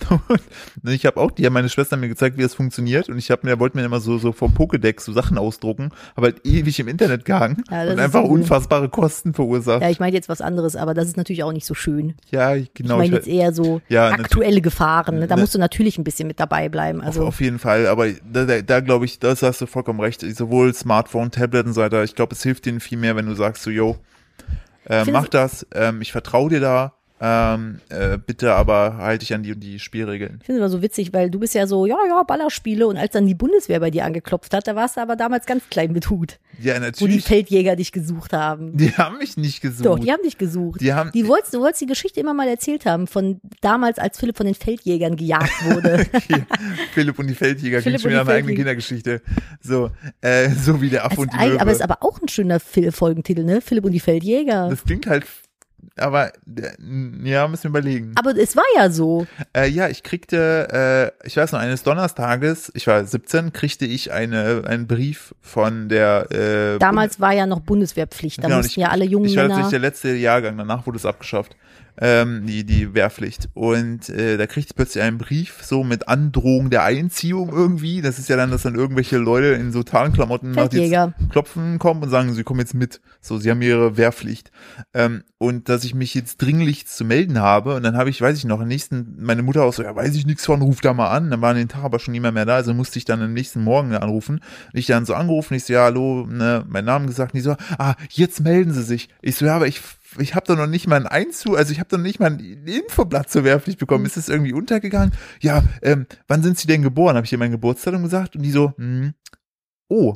Und ich habe auch, die haben meine Schwester mir gezeigt, wie das funktioniert. Und ich habe mir, wollte mir immer so, so vom Pokédex so Sachen ausdrucken, habe halt ewig im Internet gehangen Ja, das und ist einfach so- unfassbare Kosten verursacht. Ja, ich meine jetzt was anderes, aber das ist natürlich auch nicht so schön. Ja, ich- genau. ich meine ich- jetzt eher so Ja, aktuelle Gefahren. Ne? Da Ne- musst du natürlich ein bisschen mit dabei bleiben. Also Auf, auf jeden Fall, aber da, da, da glaube ich, das hast du vollkommen recht. Sowohl Smartphone, Tablet und so weiter. Ich glaube, es hilft denen viel mehr, wenn du sagst so, yo, äh, finde mach es- das, ähm, ich vertraue dir da, ähm, äh, bitte aber halte dich an die und die Spielregeln. ich finde es immer so witzig, weil du bist ja so, ja, ja, Ballerspiele und als dann die Bundeswehr bei dir angeklopft hat, da warst du aber damals ganz klein mit Hut, Ja, wo die natürlich. Feldjäger dich gesucht haben. Die haben mich nicht gesucht. Doch, die haben dich gesucht. Die haben- die wolltest, du wolltest die Geschichte immer mal erzählt haben, von damals, als Philipp von den Feldjägern gejagt wurde. Okay. Philipp und die Feldjäger Philipp klingt schon und wieder die nach einer eigenen Feldjäger. Kindergeschichte. So, äh, so wie der Affe Also und die ein, Möwe. aber ist aber auch ein schöner Fil- Folgentitel, ne? Philipp und die Feldjäger. Das klingt halt, aber äh, ja, müssen wir überlegen. Aber es war ja so. Äh, ja, ich kriegte, äh, ich weiß noch, eines Donnerstages, ich war siebzehn, kriegte ich eine, einen Brief von der äh, Damals war ja noch Bundeswehrpflicht. Da Genau, und mussten ja alle jungen Ich war Männer. tatsächlich der letzte Jahrgang, danach wurde es abgeschafft, ähm, die, die Wehrpflicht. Und äh, da kriegte ich plötzlich einen Brief, so mit Androhung der Einziehung irgendwie. Das ist ja dann, dass dann irgendwelche Leute in so Tarnklamotten nach dir Feldjäger. klopfen kommen und sagen, sie kommen jetzt mit. So, sie haben ihre Wehrpflicht. Ähm, und dass ich mich jetzt dringlich zu melden habe. Und dann habe ich, weiß ich noch, am nächsten, meine Mutter auch so, ja, weiß ich nichts von, ruf da mal an. Dann war an den Tag aber schon niemand mehr da, also musste ich dann am nächsten Morgen anrufen. Ich dann so angerufen, ich so, ja, hallo, ne, meinen Namen gesagt, und die so, ah, jetzt melden sie sich. Ich so, ja, aber ich ich habe doch noch nicht mal einen Einzug, also ich habe doch nicht mal ein Infoblatt zur Wehrpflicht bekommen. Ist es irgendwie untergegangen? Ja, ähm, wann sind Sie denn geboren? Habe ich ihr mein Geburtsdatum gesagt und die so, hm, oh,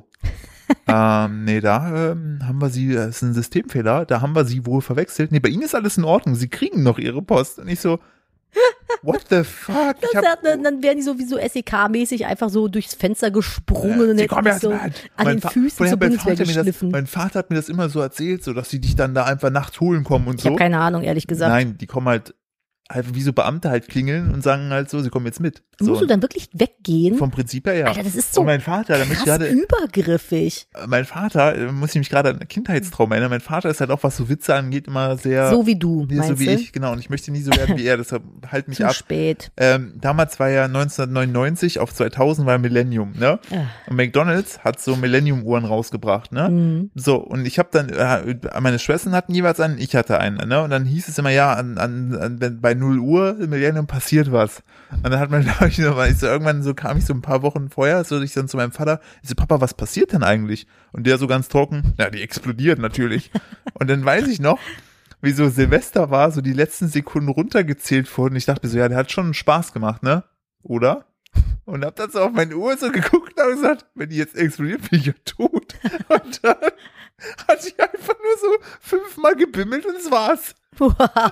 ähm, nee, da ähm, haben wir Sie, das ist ein Systemfehler, da haben wir Sie wohl verwechselt. Nee, bei Ihnen ist alles in Ordnung, Sie kriegen noch Ihre Post. Und ich so, what the fuck? Das Ich hab, hat, dann, dann wären die sowieso S E K-mäßig einfach so durchs Fenster gesprungen und Sie hätten kommen sich erst so mal. an Mein den Fa- Füßen Vorher zur hat mein Bundeswehr Vater mir geschliffen. Das, mein Vater hat mir das immer so erzählt, so dass sie dich dann da einfach nachts holen kommen und Ich so. habe keine Ahnung, ehrlich gesagt. Nein, die kommen halt, halt wie so Beamte halt klingeln und sagen halt so, sie kommen jetzt mit. So. Musst du dann wirklich weggehen? Vom Prinzip her, ja. Alter, das ist so und mein Vater, damit ich krass gerade, übergriffig. mein Vater, äh, muss ich mich gerade an ein Kindheitstraum erinnern, mein Vater ist halt auch, was so Witze angeht, immer sehr, So wie du, nee, meinst so wie du? ich, genau, und ich möchte nie so werden wie er, deshalb halt mich Zu ab. spät. Ähm, damals war ja neunzehnhundertneunundneunzig auf zweitausend war Millennium, ne? Ah. Und McDonald's hat so Millennium-Uhren rausgebracht, ne? Mhm. So, und ich habe dann, äh, meine Schwestern hatten jeweils einen, ich hatte einen, ne? Und dann hieß es immer, ja, an, an, an, wenn bei null Uhr Millennium passiert was. Und dann hat man, glaube ich, noch, ich so, irgendwann so kam ich so ein paar Wochen vorher, so ich dann zu meinem Vater, ich so, Papa, was passiert denn eigentlich? Und der so ganz trocken, ja, die explodiert natürlich. Und dann weiß ich noch, wie so Silvester war, so die letzten Sekunden runtergezählt wurden. Ich dachte mir so, ja, der hat schon Spaß gemacht, ne? Oder? Und hab dann so auf meine Uhr so geguckt und hab gesagt, wenn die jetzt explodiert, bin ich ja tot. Und dann hatte ich einfach nur so fünfmal gebimmelt und das war's. Wow.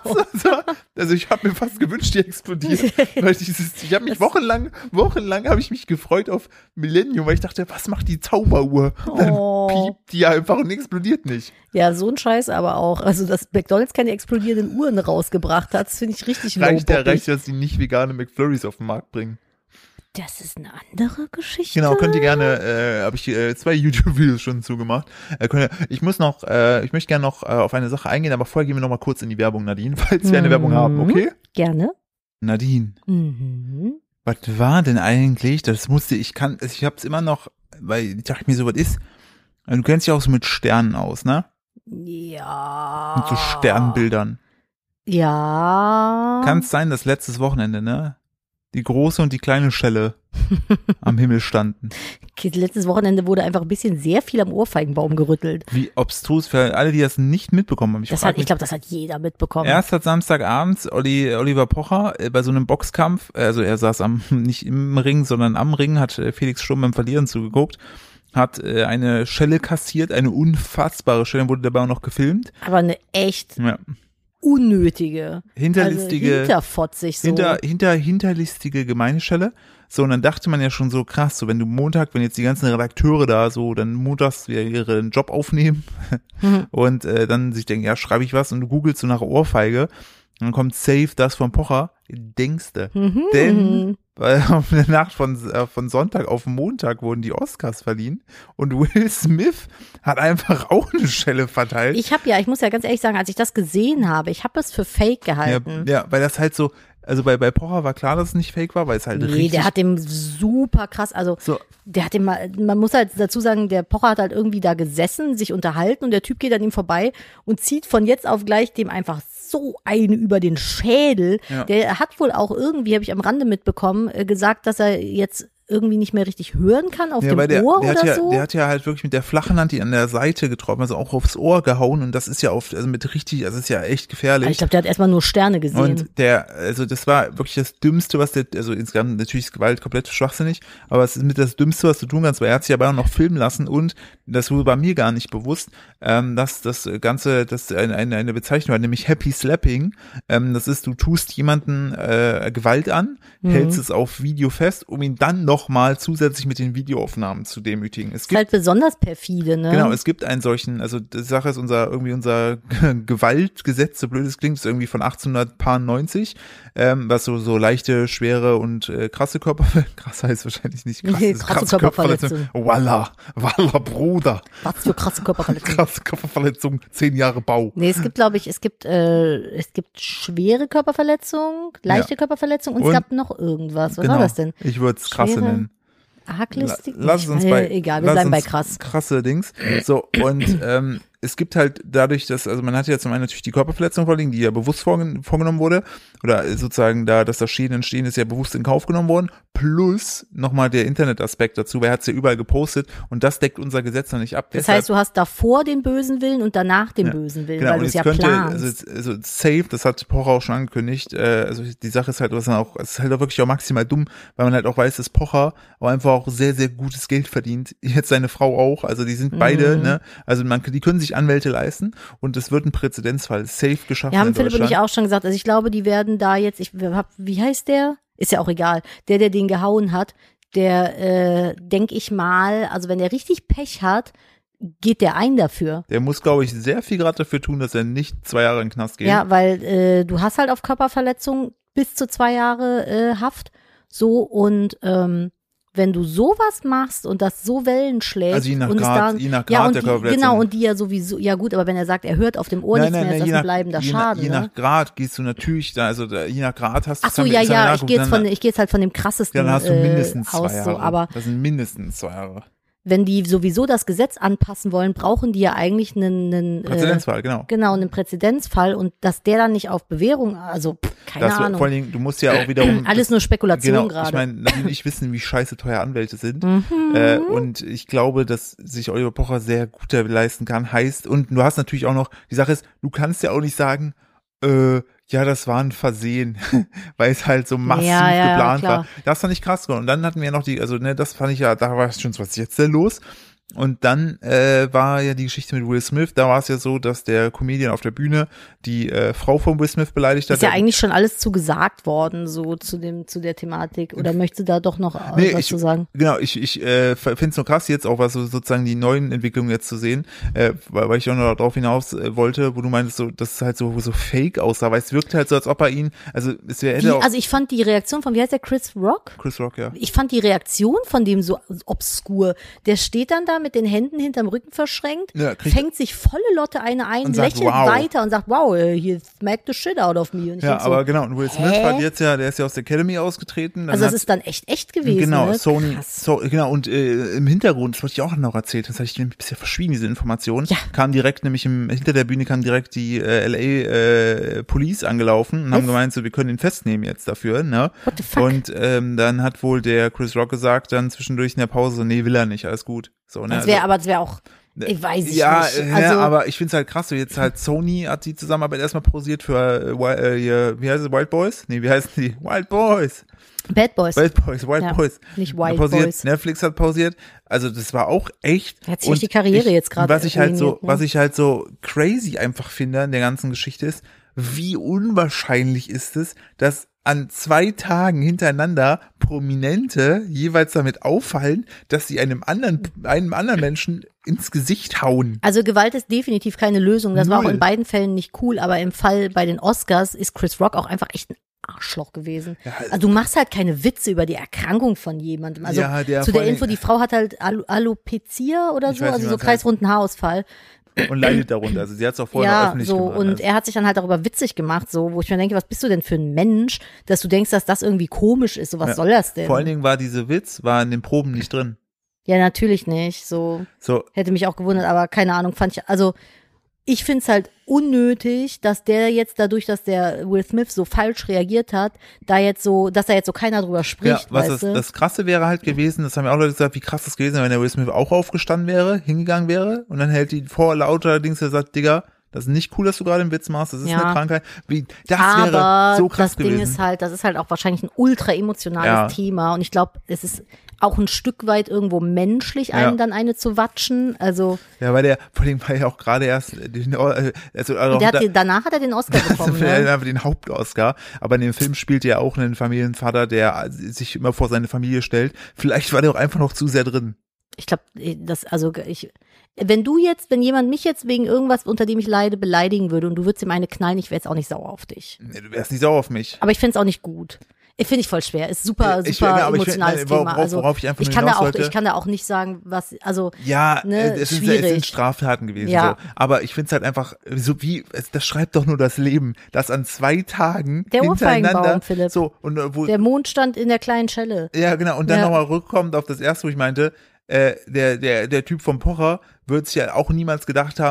Also ich habe mir fast gewünscht, die explodiert, weil dieses, ich habe mich wochenlang, wochenlang habe ich mich gefreut auf Millennium, weil ich dachte, was macht die Zauberuhr? Und dann Oh. piept die einfach und explodiert nicht. Ja, so ein Scheiß aber auch. Also, dass McDonald's keine explodierenden Uhren rausgebracht hat, das finde ich richtig Reicht ja, low-boppig. reicht, dass die nicht vegane McFlurries auf den Markt bringen. Das ist eine andere Geschichte. Genau, könnt ihr gerne, äh, habe ich äh, zwei YouTube-Videos schon zugemacht. Äh, könnt ihr, ich muss noch, äh, ich möchte gerne noch äh, auf eine Sache eingehen, aber vorher gehen wir noch mal kurz in die Werbung, Nadine, falls wir eine Werbung haben, okay? Gerne. Nadine, Mhm. was war denn eigentlich, das musste, ich kann, ich hab's immer noch, weil ich dachte mir so, was ist, du kennst dich auch so mit Sternen aus, ne? Ja. Mit so Sternbildern. Ja. Kann es sein, dass letztes Wochenende, ne? Die große und die kleine Schelle am Himmel standen. Okay, letztes Wochenende wurde einfach ein bisschen sehr viel am Ohrfeigenbaum gerüttelt. Wie obstrus, für alle, die das nicht mitbekommen haben. Ich, Das frag hat, ich mich, glaube, das hat jeder mitbekommen. erst hat Samstagabends Olli, Oliver Pocher äh, bei so einem Boxkampf, also er saß am nicht im Ring, sondern am Ring, hat äh, Felix Sturm beim Verlieren zugeguckt, hat äh, eine Schelle kassiert, eine unfassbare Schelle, wurde dabei auch noch gefilmt. Aber eine echt Ja. unnötige. Hinterlistige, Also hinterfotzig so. hinter, hinter, hinterlistige Gemeindeschelle. So, und dann dachte man ja schon so krass, so wenn du Montag, wenn jetzt die ganzen Redakteure da so dann montags wieder ihren Job aufnehmen Mhm. und äh, dann sich denken, ja, schreibe ich was und du googelst so nach Ohrfeige, dann kommt safe das von Pocher, denkste. Mhm. Denn weil auf der Nacht von, äh, von Sonntag auf Montag wurden die Oscars verliehen und Will Smith hat einfach auch eine Schelle verteilt. Ich habe ja, ich muss ja ganz ehrlich sagen, als ich das gesehen habe, ich habe es für fake ja, gehalten. ja, weil das halt so, also bei, bei Pocher war klar, dass es nicht fake war, weil es halt Nee, richtig der hat dem super krass, also so, der hat dem mal, man muss halt dazu sagen, der Pocher hat halt irgendwie da gesessen, sich unterhalten und der Typ geht an ihm vorbei und zieht von jetzt auf gleich dem einfach so eine über den Schädel. Ja. Der hat wohl auch irgendwie, habe ich am Rande mitbekommen, äh, gesagt, dass er jetzt irgendwie nicht mehr richtig hören kann auf ja, dem weil der, Ohr der hat oder ja, so. der hat ja halt wirklich mit der flachen Hand die an der Seite getroffen, also auch aufs Ohr gehauen und das ist ja oft, also mit richtig, also ist ja echt gefährlich. Aber ich glaube, der hat erstmal nur Sterne gesehen. Und der, also das war wirklich das Dümmste, was der, also insgesamt natürlich ist Gewalt komplett schwachsinnig, aber es ist mit das Dümmste, was du tun kannst, weil er hat sich aber auch noch filmen lassen und das wurde bei mir gar nicht bewusst, ähm, dass das Ganze, das eine, eine, eine Bezeichnung hat, nämlich Happy Slapping. Ähm, das ist, du tust jemanden äh, Gewalt an, Mhm. hältst es auf Video fest, um ihn dann nochmal zusätzlich mit den Videoaufnahmen zu demütigen. Es ist gibt halt besonders perfide, ne? Genau, es gibt einen solchen, also die Sache ist unser, irgendwie unser Gewaltgesetz, so blöd es klingt, ist irgendwie von achtzehnhundertneunzig, ähm, was so, so leichte, schwere und äh, krasse Körper, krass heißt wahrscheinlich nicht krass, Nee, ist krasse Körperverletzung. Walla, Walla, Bruder, Was für krasse Körperverletzung. krasse Körperverletzung, zehn Jahre Bau. Nee, es gibt, glaube ich, es gibt, äh, es gibt schwere Körperverletzung, leichte Ja. Körperverletzung und, Und- es gab noch irgendwas. Was genau, war das denn? ich würde es krasse Schwere- nennen. Arglistig? La- Lass es uns Äh, bei, Egal, wir lass bleiben bei uns krass. Krasse Dings. So, und ähm, es gibt halt dadurch, dass, also man hat ja zum einen natürlich die Körperverletzung vorliegen, die ja bewusst vorgen- vorgenommen wurde, oder sozusagen da, dass da Schäden entstehen, ist ja bewusst in Kauf genommen worden, plus nochmal der Internetaspekt dazu, weil er hat es ja überall gepostet und das deckt unser Gesetz noch nicht ab. Das Deshalb, heißt, du hast davor den bösen Willen und danach den ja, bösen Willen, genau, weil und du es jetzt ja könnte, planst. also, also safe, das hat Pocher auch schon angekündigt, äh, also die Sache ist halt, was dann auch, es ist halt auch wirklich auch maximal dumm, weil man halt auch weiß, dass Pocher auch einfach auch sehr, sehr gutes Geld verdient, jetzt seine Frau auch, also die sind beide, Mhm. ne, also man, die können sich Anwälte leisten und es wird ein Präzedenzfall safe geschaffen Wir haben in Philipp und Deutschland. ich auch schon gesagt, also ich glaube, die werden da jetzt, ich hab, wie heißt der? Ist ja auch egal. Der, der den gehauen hat, der, äh, denke ich mal, also wenn er richtig Pech hat, geht der ein dafür. Der muss, glaube ich, sehr viel gerade dafür tun, dass er nicht zwei Jahre in den Knast geht. Ja, weil äh, du hast halt auf Körperverletzung bis zu zwei Jahre äh, Haft. So, und ähm, wenn du sowas machst und das so Wellen schlägt. Also je nach und es Grad, da, je nach Grad ja, und der die, Körperverletzung. Genau, und die ja sowieso, ja gut, aber wenn er sagt, er hört auf dem Ohr Nein, nichts nein, mehr, nein, ist das je ein nach, bleibender je, Schaden. je ne? nach Grad gehst du natürlich, da, also da, je nach Grad hast du Ach so, das ja, haben wir- das haben wir ja, ich gehe jetzt nachgeguckt, von, dann- ich gehe jetzt halt von dem krassesten dann hast du mindestens äh, zwei aus, Jahre. so, aber Das sind mindestens zwei Jahre. wenn die sowieso das Gesetz anpassen wollen, brauchen die ja eigentlich einen, einen Präzedenzfall, äh, genau. genau, einen Präzedenzfall und dass der dann nicht auf Bewährung, also pff, keine Das, Ahnung. vor allen Dingen, du musst ja auch wiederum. Alles das, nur Spekulation genau, gerade. Ich meine, Nadine und ich wissen, wie scheiße teuer Anwälte sind. Mhm. Äh, und ich glaube, dass sich Oliver Pocher sehr gut leisten kann. Heißt, und du hast natürlich auch noch, die Sache ist, du kannst ja auch nicht sagen, äh, ja, das war ein Versehen, weil es halt so massiv Ja, ja, geplant klar. war. Das fand ich krass. Und dann hatten wir ja noch die, also ne, das fand ich ja, da war schon so, was ist jetzt denn los? Und dann äh, war ja die Geschichte mit Will Smith, da war es ja so, dass der Comedian auf der Bühne die äh, Frau von Will Smith beleidigt hat. Ist ja eigentlich schon alles zu gesagt worden, so zu dem, zu der Thematik. Oder möchtest du da doch noch äh, Nee, was ich, zu sagen? Genau, ich, ich äh, finde es nur krass jetzt auch, was so sozusagen die neuen Entwicklungen jetzt zu sehen, äh, weil, weil ich auch noch darauf hinaus äh, wollte, wo du meintest, so, dass es halt so, so fake aussah, weil es wirkt halt so, als ob er ihn, also es wäre Die, hätte auch also ich fand die Reaktion von, wie heißt der, Chris Rock? Chris Rock, ja. Ich fand die Reaktion von dem so obskur. Der steht dann da mit den Händen hinterm Rücken verschränkt, Ja, kriegt- fängt sich volle Lotte eine ein, Und sagt, lächelt wow. weiter und sagt, wow, äh, hier smacked the shit out of me. Und ich Ja, denk so, aber genau, und Will Smith hä? hat jetzt ja, der ist ja aus der Academy ausgetreten. Dann also das hat, ist dann echt echt gewesen. Genau, ne? Sony, Krass. so, genau, und äh, im Hintergrund, das wollte ich auch noch erzählt, das hatte ich mir ein bisschen verschwiegen, diese Information, Ja. kam direkt, nämlich im, hinter der Bühne kam direkt die äh, L A äh, Police angelaufen und haben Was? gemeint, so, wir können ihn festnehmen jetzt dafür, ne? What the fuck? Und ähm, dann hat wohl der Chris Rock gesagt, dann zwischendurch in der Pause, so, nee, will er nicht, alles gut. So, ne? Das wäre, aber das wäre auch, ich weiß ich ja, nicht. äh, Also, aber ich finde es halt krass, so jetzt halt Sony hat die Zusammenarbeit erstmal pausiert für, äh, Wi- äh, hier, wie heißt es, Wild Boys? Nee, wie heißen die? Wild Boys. Bad Boys. Wild Boys, Wild Ja, Boys. nicht Wild pausiert. Boys. Netflix hat pausiert. Also das war auch echt. Er hat sich und die Karriere ich, jetzt gerade Was ich halt so, ruiniert, ne? was ich halt so crazy einfach finde an der ganzen Geschichte ist, wie unwahrscheinlich ist es, dass an zwei Tagen hintereinander Prominente jeweils damit auffallen, dass sie einem anderen, einem anderen Menschen ins Gesicht hauen. Also Gewalt ist definitiv keine Lösung. Das war auch Null. in beiden Fällen nicht cool, aber im Fall bei den Oscars ist Chris Rock auch einfach echt ein Arschloch gewesen. Ja, Also du machst halt keine Witze über die Erkrankung von jemandem. Also Ja, der zu vor der allen Info, die Dingen- Frau hat halt Al Alopecia oder Ich so, weiß nicht, also so was das heißt. kreisrunden Haarausfall. Und leidet darunter. Also sie hat es auch vorher Ja, öffentlich so gemacht. und also. er hat sich dann halt darüber witzig gemacht, so wo ich mir denke, was bist du denn für ein Mensch, dass du denkst, dass das irgendwie komisch ist, so was Ja. soll das denn? Vor allen Dingen war diese Witz, war in den Proben nicht drin. Ja, natürlich nicht, so So, hätte mich auch gewundert, aber keine Ahnung, fand ich, also ich finde es halt unnötig, dass der jetzt dadurch, dass der Will Smith so falsch reagiert hat, da jetzt so, dass da jetzt so keiner drüber ja, spricht, was weißt das, du? das Krasse wäre halt gewesen, das haben ja auch Leute gesagt, wie krass das gewesen wäre, wenn der Will Smith auch aufgestanden wäre, hingegangen wäre und dann hält die vor lauter Dings, der sagt, Digga, das ist nicht cool, dass du gerade einen Witz machst, das ist Ja. eine Krankheit. Wie, das Aber wäre so krass das Ding gewesen. ist halt, das ist halt auch wahrscheinlich ein ultra emotionales Ja. Thema und ich glaube, es ist auch ein Stück weit irgendwo menschlich, einem Ja. dann eine zu watschen, also Ja, weil der, vor allem war ja auch gerade erst, den, äh, also, also der da, hat den, danach hat er den Oscar bekommen, er ne? hat den Hauptoscar, aber in dem Film spielt er auch einen Familienvater, der sich immer vor seine Familie stellt. Vielleicht war der auch einfach noch zu sehr drin. Ich glaube, das, also ich, wenn du jetzt, wenn jemand mich jetzt wegen irgendwas, unter dem ich leide, beleidigen würde und du würdest ihm eine knallen, ich wäre jetzt auch nicht sauer auf dich. Nee, du wärst nicht sauer auf mich. Aber ich finde es auch nicht gut. Ich finde ich voll schwer. Ist super, Ich- super ja, aber ich find- emotionales nein, worauf- Thema. Also worauf ich einfach ich nur kann da hinaus auch, wollte- ich kann da auch nicht sagen, was, also Ja, Ne, äh, es, sind, es schwierig. sind Straftaten gewesen. Ja. So. Aber ich finde es halt einfach, so wie, es, das schreibt doch nur das Leben, dass an zwei Tagen Der hintereinander, Ohrfeigenbaum, Philipp. so, und äh, wo, der Mond stand in der kleinen Schelle. ja genau, und dann Ja. nochmal rückkommt auf das erste, wo ich meinte, äh, der, der, der Typ vom Pocher wird sich ja auch niemals gedacht haben,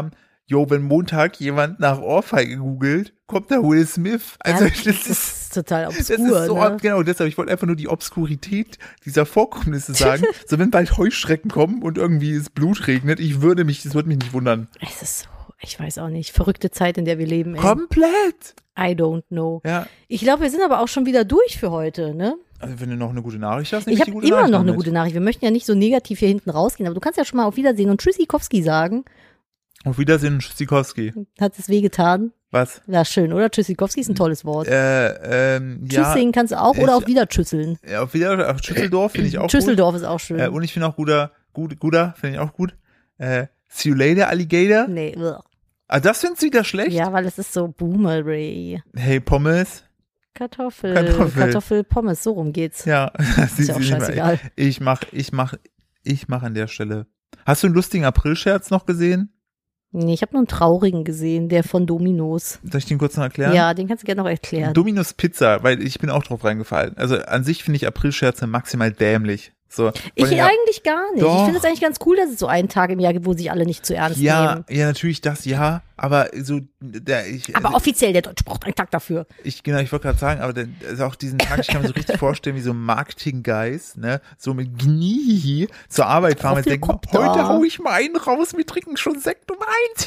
jo, wenn Montag jemand nach Ohrfeige googelt, kommt da Will Smith. Also ja, das, das ist, ist total obskur. das ist so, ne? genau, deshalb, ich wollte einfach nur die Obskurität dieser Vorkommnisse sagen. So, wenn bald Heuschrecken kommen und irgendwie es Blut regnet, ich würde mich, das würde mich nicht wundern. Es ist so, ich weiß auch nicht, verrückte Zeit, in der wir leben. Ey. Komplett. I don't know. Ja. Ich glaube, wir sind aber auch schon wieder durch für heute, ne? Also wenn du noch eine gute Nachricht hast, nehme Ich ich die habe gute immer Nachricht noch eine mit. gute Nachricht. Wir möchten ja nicht so negativ hier hinten rausgehen, aber du kannst ja schon mal auf Wiedersehen und Tschüssikowski sagen. Auf Wiedersehen, Tschüssikowski. Hat es wehgetan? Was? Ja, schön, oder? Tschüssikowski ist ein tolles Wort. Äh, ähm, ja. Tschüssing kannst du auch oder ich- auf Wiedertschüsseln. Ja, auf wieder, auf Schüsseldorf finde ich auch Schüsseldorf ist auch schön. gut. Äh, und ich finde auch guter, gut, guter, finde ich auch gut. Äh, see you later, Alligator. nee, ugh. Ah, das findest du wieder schlecht? ja, weil es ist so Boomerary. Hey, Pommes. Kartoffel, Kartoffel. Kartoffel, Pommes, so rum geht's. Ja, das Ist ja auch nicht mehr. scheißegal. Ich mach, ich mach, ich mach an der Stelle. Hast du einen lustigen Aprilscherz noch gesehen? Nee, ich habe nur einen traurigen gesehen, der von Dominos. Soll ich den kurz noch erklären? Ja, den kannst du gerne noch erklären. Domino's Pizza, weil ich bin auch drauf reingefallen. Also an sich finde ich Aprilscherze maximal dämlich. So, Ich weil ja, eigentlich gar nicht. Doch. Ich finde es eigentlich ganz cool, dass es so einen Tag im Jahr gibt, wo sich alle nicht zu ernst ja, nehmen. ja, natürlich das, ja, aber so, der, ich, Aber also, offiziell, der Deutsche braucht einen Tag dafür. ich, genau, ich wollte gerade sagen, aber der, also auch diesen Tag, ich kann mir so richtig vorstellen, wie so Marketing-Guys, ne, so mit Gnie zur Arbeit fahren und denken, Helikopter. heute hau ich mal einen raus, wir trinken schon Sekt um eins.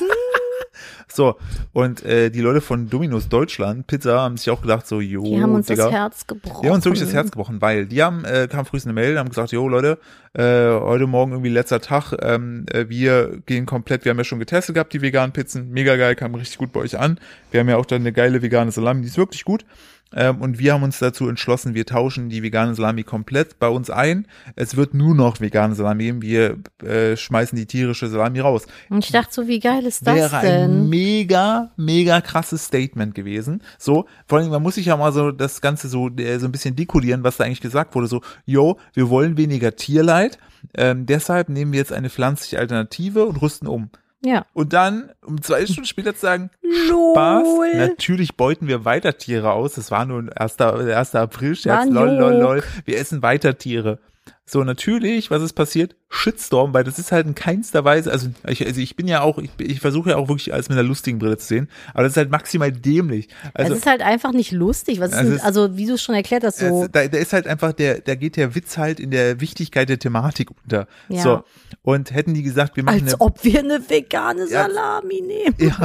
So, und äh, die Leute von Domino's Deutschland, Pizza, haben sich auch gedacht, so, jo, Die haben uns Digga. das Herz gebrochen. Die haben uns wirklich das Herz gebrochen, weil die haben, äh, kam früh eine Mail, haben gesagt, jo Leute, äh, heute Morgen irgendwie letzter Tag, ähm, äh, wir gehen komplett, wir haben ja schon getestet gehabt, die veganen Pizzen, mega geil, kam richtig gut bei euch an. Wir haben ja auch dann eine geile vegane Salami, die ist wirklich gut. Ähm, und wir haben uns dazu entschlossen, wir tauschen die vegane Salami komplett bei uns ein. Es wird nur noch vegane Salami geben, wir äh, schmeißen die tierische Salami raus. Und ich dachte so, wie geil ist das Wäre ein denn? mega, mega krasses Statement gewesen. So, vor allem, man muss sich ja mal so das Ganze so, äh, so ein bisschen dekodieren, was da eigentlich gesagt wurde. So, yo, wir wollen weniger Tierleid, ähm, deshalb nehmen wir jetzt eine pflanzliche Alternative und rüsten um. Ja. Und dann, um zwei Stunden später zu sagen, Lol. Spaß, natürlich beuten wir weiter Tiere aus. Das war nur ein erster, erster April-Scherz. War ein Lol, lol, lol. Joke. Wir essen weiter Tiere. So, natürlich, was ist passiert? Shitstorm, weil das ist halt in keinster Weise, also ich, also ich bin ja auch, ich, ich versuche ja auch wirklich alles mit einer lustigen Brille zu sehen, aber das ist halt maximal dämlich. Also, es ist halt einfach nicht lustig. Was ist Also denn, es- also wie du es schon erklärt hast, so. es, da, da ist halt einfach der, da geht der Witz halt in der Wichtigkeit der Thematik unter. Ja. So. Und hätten die gesagt, wir machen Als eine, ob wir eine vegane Ja. Salami nehmen. ja,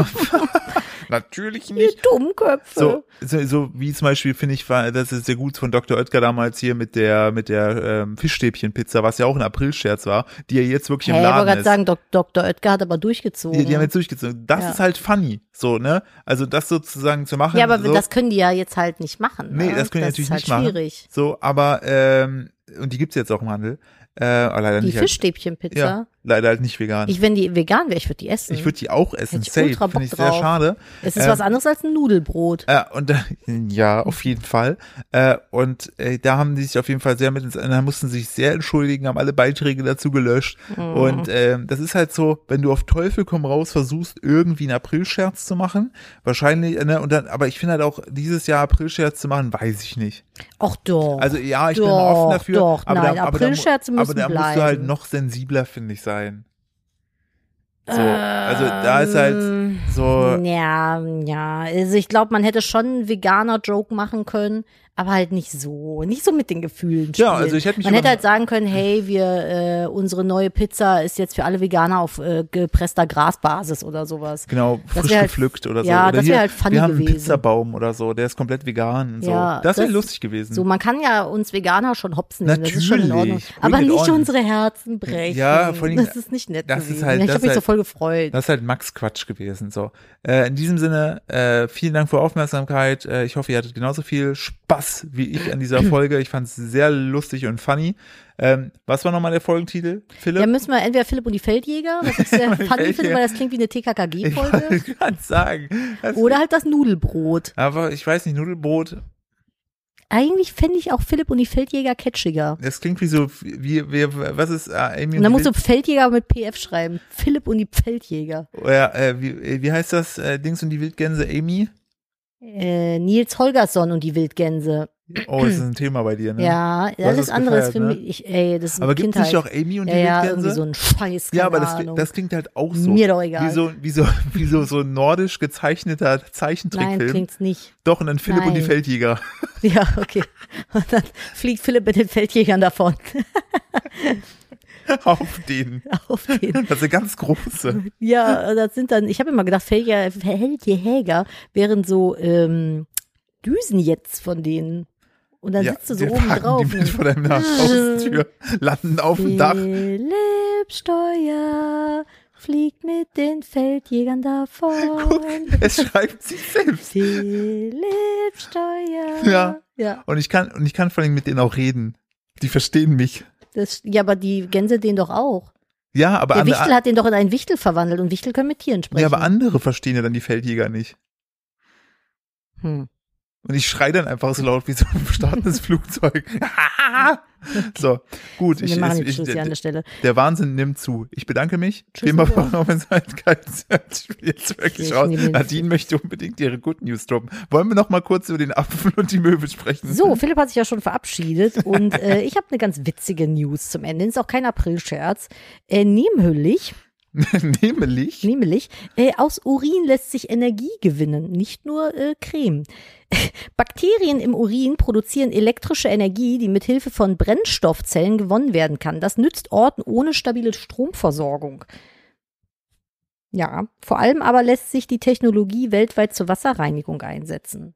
natürlich Ihr nicht. Dummköpfe. So, so, so wie zum Beispiel finde ich, war, das ist sehr gut von Doktor Oetker damals hier mit der mit der ähm, Fischstäbchenpizza, was ja auch ein Aprilscherz war, die ja jetzt wirklich Hey, im ich wollte Laden gerade ist. sagen, Dok Doktor Oetker hat aber durchgezogen. Die, die haben jetzt durchgezogen. Das Ja. ist halt funny, so, ne? Also das sozusagen zu machen. ja, aber so. das können die ja jetzt halt nicht machen. Nee, ne? das können die das natürlich ist halt nicht machen. schwierig. So, aber ähm, und die gibt's jetzt auch im Handel. Äh, aber leider Die nicht. Als, Fischstäbchenpizza. ja, leider halt nicht vegan. Ich, Ich, wenn die vegan wäre, ich würde die essen. ich würde die auch essen, Hätte ich safe. ultra Bock Finde ich sehr drauf. schade. es ist ähm, was anderes als ein Nudelbrot. Äh, und da, ja, auf jeden Fall. Äh, und äh, da haben die sich auf jeden Fall sehr mit ins, da mussten sie sich sehr entschuldigen, haben alle Beiträge dazu gelöscht. Mhm. Und äh, das ist halt so, wenn du auf Teufel komm raus versuchst, irgendwie einen Aprilscherz zu machen, wahrscheinlich, ne, und dann, aber ich finde halt auch, dieses Jahr Aprilscherz zu machen, weiß ich nicht. Ach doch. Also ja, ich Doch, bin immer offen dafür. doch, aber nein, da, aber da, Aprilscherze aber müssen da musst du halt bleiben. noch sensibler, finde ich, sein. So, also da ist halt Ähm, so, Ja, ja. Also ich glaube, man hätte schon einen Veganer-Joke machen können, aber halt nicht so. Nicht so mit den Gefühlen spielen. Ja, also ich hätte mich Man über- hätte halt sagen können, hey, wir, äh, unsere neue Pizza ist jetzt für alle Veganer auf äh, gepresster Grasbasis oder sowas. genau, Das frisch wär halt- gepflückt oder so. ja, Oder das wär hier, halt funny wir haben einen gewesen. Pizzabaum oder so, der ist komplett vegan und so. Ja, das wäre das- lustig gewesen. So, man kann ja uns Veganer schon hopsen nehmen, das ist schon in Natürlich. Ordnung. Bring Aber it nicht on. unsere Herzen brechen. Ja, vor allem- das ist nicht nett das ist gewesen. halt- ich das habe mich halt- so voll gefreut. Das ist halt Max Quatsch gewesen. So, äh, in diesem Sinne, äh, vielen Dank für eure Aufmerksamkeit. Äh, ich hoffe, ihr hattet genauso viel Spaß wie ich an dieser Folge. Ich fand es sehr lustig und funny. Ähm, was war nochmal der Folgentitel, Philipp? Ja, müssen wir entweder Philipp und die Feldjäger, was ich sehr funny Feldjäger. finde, weil das klingt wie eine T K K ich G-Folge. wollte gerade sagen. Das, Oder halt das Nudelbrot. aber ich weiß nicht, Nudelbrot, Eigentlich fände ich auch Philipp und die Feldjäger catchiger. das klingt wie so, wie, wie was ist äh, Amy Und dann die musst du Feldjäger mit P F schreiben. Philipp und die Feldjäger. Oder, äh, wie, wie heißt das, äh, Dings und die Wildgänse, Amy? Äh, Nils Holgersson und die Wildgänse. Oh, das ist ein Thema bei dir, ne? Ja, Du hast alles es andere ist gefeiert, für ne? mich, ich, ey, das ist Aber gibt es Kindheit. nicht auch Amy und die ja, ja, Wildgänse? irgendwie so ein Scheiß, keine Ja, aber das, Ahnung. das klingt halt auch so. Mir doch egal. Wie so, wie so, wie so, so ein nordisch gezeichneter Nein, Zeichentrickfilm. klingt's nicht. Doch, und dann Philipp Nein. und die Feldjäger. Ja, okay. Und dann fliegt Philipp mit den Feldjägern davon. Auf den. Auf den. Das sind ganz große. Ja, das sind dann, ich habe immer gedacht, Feldjäger, Feldjäger wären so ähm, Düsenjets von denen. Und dann Ja, sitzt du so wir oben parken drauf. Die mit vor deinem Haustür, landen auf dem Dach. Philipp Steuer fliegt mit den Feldjägern davon. Guck, es schreibt sich selbst. Philipp Steuer. Ja. Ja, Und ich kann, und ich kann vor allem mit denen auch reden. Die verstehen mich. das, ja, aber die Gänse den doch auch. Ja, aber Der andere, Wichtel hat den doch in einen Wichtel verwandelt und Wichtel können mit Tieren sprechen. ja, aber andere verstehen ja dann die Feldjäger nicht. Hm. Und ich schreie dann einfach so laut wie so ein startendes Flugzeug. So, gut. Wir Ich, machen ich, jetzt Schluss ich, hier an der Stelle. der Wahnsinn nimmt zu. Ich bedanke mich. Tschüss, Thema Nico. von Aufmerksamkeit. Ich will jetzt wirklich Ich raus. nehme den- Nadine möchte unbedingt ihre Good News droppen. Wollen wir noch mal kurz über den Apfel und die Möwe sprechen? So, Philipp hat sich ja schon verabschiedet und äh, ich habe eine ganz witzige News zum Ende. Ist auch kein Aprilscherz. Äh, nämlich, Nämlich. nämlich äh, aus Urin lässt sich Energie gewinnen, nicht nur äh, Creme. Bakterien im Urin produzieren elektrische Energie, die mit Hilfe von Brennstoffzellen gewonnen werden kann. Das nützt Orten ohne stabile Stromversorgung. Ja, vor allem aber lässt sich die Technologie weltweit zur Wasserreinigung einsetzen.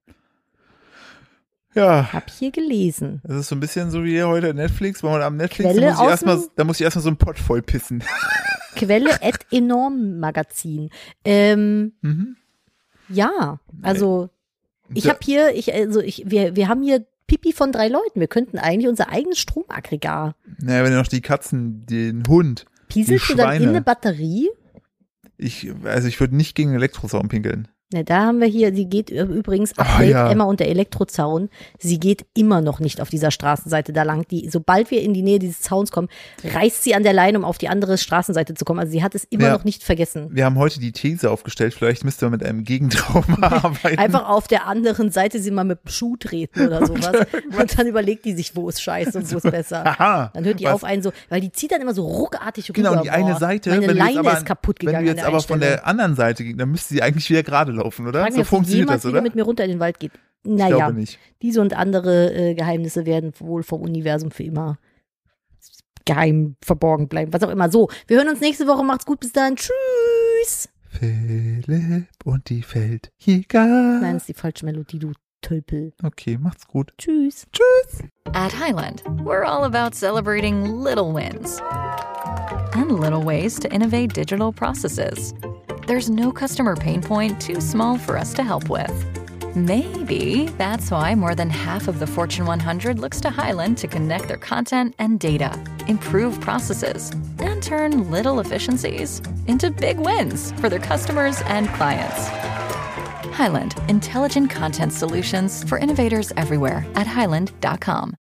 Ja. Hab ich hier gelesen. Das ist so ein bisschen so wie heute Netflix. Wenn man am Netflix, Quelle da muss ich aus erstmal, dem- da muss ich erstmal so einen Pott voll pissen. Quelle at enorm Magazin. Ähm, Mhm. ja, also ich Ja. habe hier, ich, also ich, wir, wir haben hier Pipi von drei Leuten. Wir könnten eigentlich unser eigenes Stromaggregat. Naja, wenn noch die Katzen, den Hund, Pieselst Die du dann in Schweine. eine Batterie? ich, also ich würde nicht gegen den Elektrozaun pinkeln. Ne, da haben wir hier, sie geht ü- übrigens, Ah, Update, ja. Emma und der Elektrozaun, sie geht immer noch nicht auf dieser Straßenseite da lang. Die, sobald wir in die Nähe dieses Zauns kommen, reißt sie an der Leine, um auf die andere Straßenseite zu kommen. Also sie hat es immer Ja. noch nicht vergessen. Wir haben heute die These aufgestellt, vielleicht müsste man mit einem Gegentrauma arbeiten. Einfach auf der anderen Seite sie mal mit dem Schuh treten oder sowas. Und dann überlegt die sich, wo ist scheiße und wo ist besser. Aha. Dann hört die Was? auf einen so, weil die zieht dann immer so ruckartig Genau, rüber. und die eine Boah, Seite, meine wenn du jetzt Leine aber, ist kaputt wenn gegangen. du an jetzt der aber einen von Stelle. der anderen Seite ging, dann müsste sie eigentlich wieder gerade laufen, oder? Frag mich, So ob sie funktioniert jemals das, wieder oder? mit mir runter in den Wald geht. Ich Naja, glaube nicht. diese und andere äh, Geheimnisse werden wohl vom Universum für immer geheim verborgen bleiben. Was auch immer. So, wir hören uns nächste Woche. Macht's gut. Bis dann. Tschüss. Philipp und die Feldjäger. Nein, das ist die falsche Melodie, du Tölpel. Okay, macht's gut. Tschüss. At Highland, we're all about celebrating little wins and little ways to innovate digital processes. There's no customer pain point too small for us to help with. Maybe that's why more than half of the Fortune one hundred looks to Highland to connect their content and data, improve processes, and turn little efficiencies into big wins for their customers and clients. Highland, intelligent content solutions for innovators everywhere at highland dot com.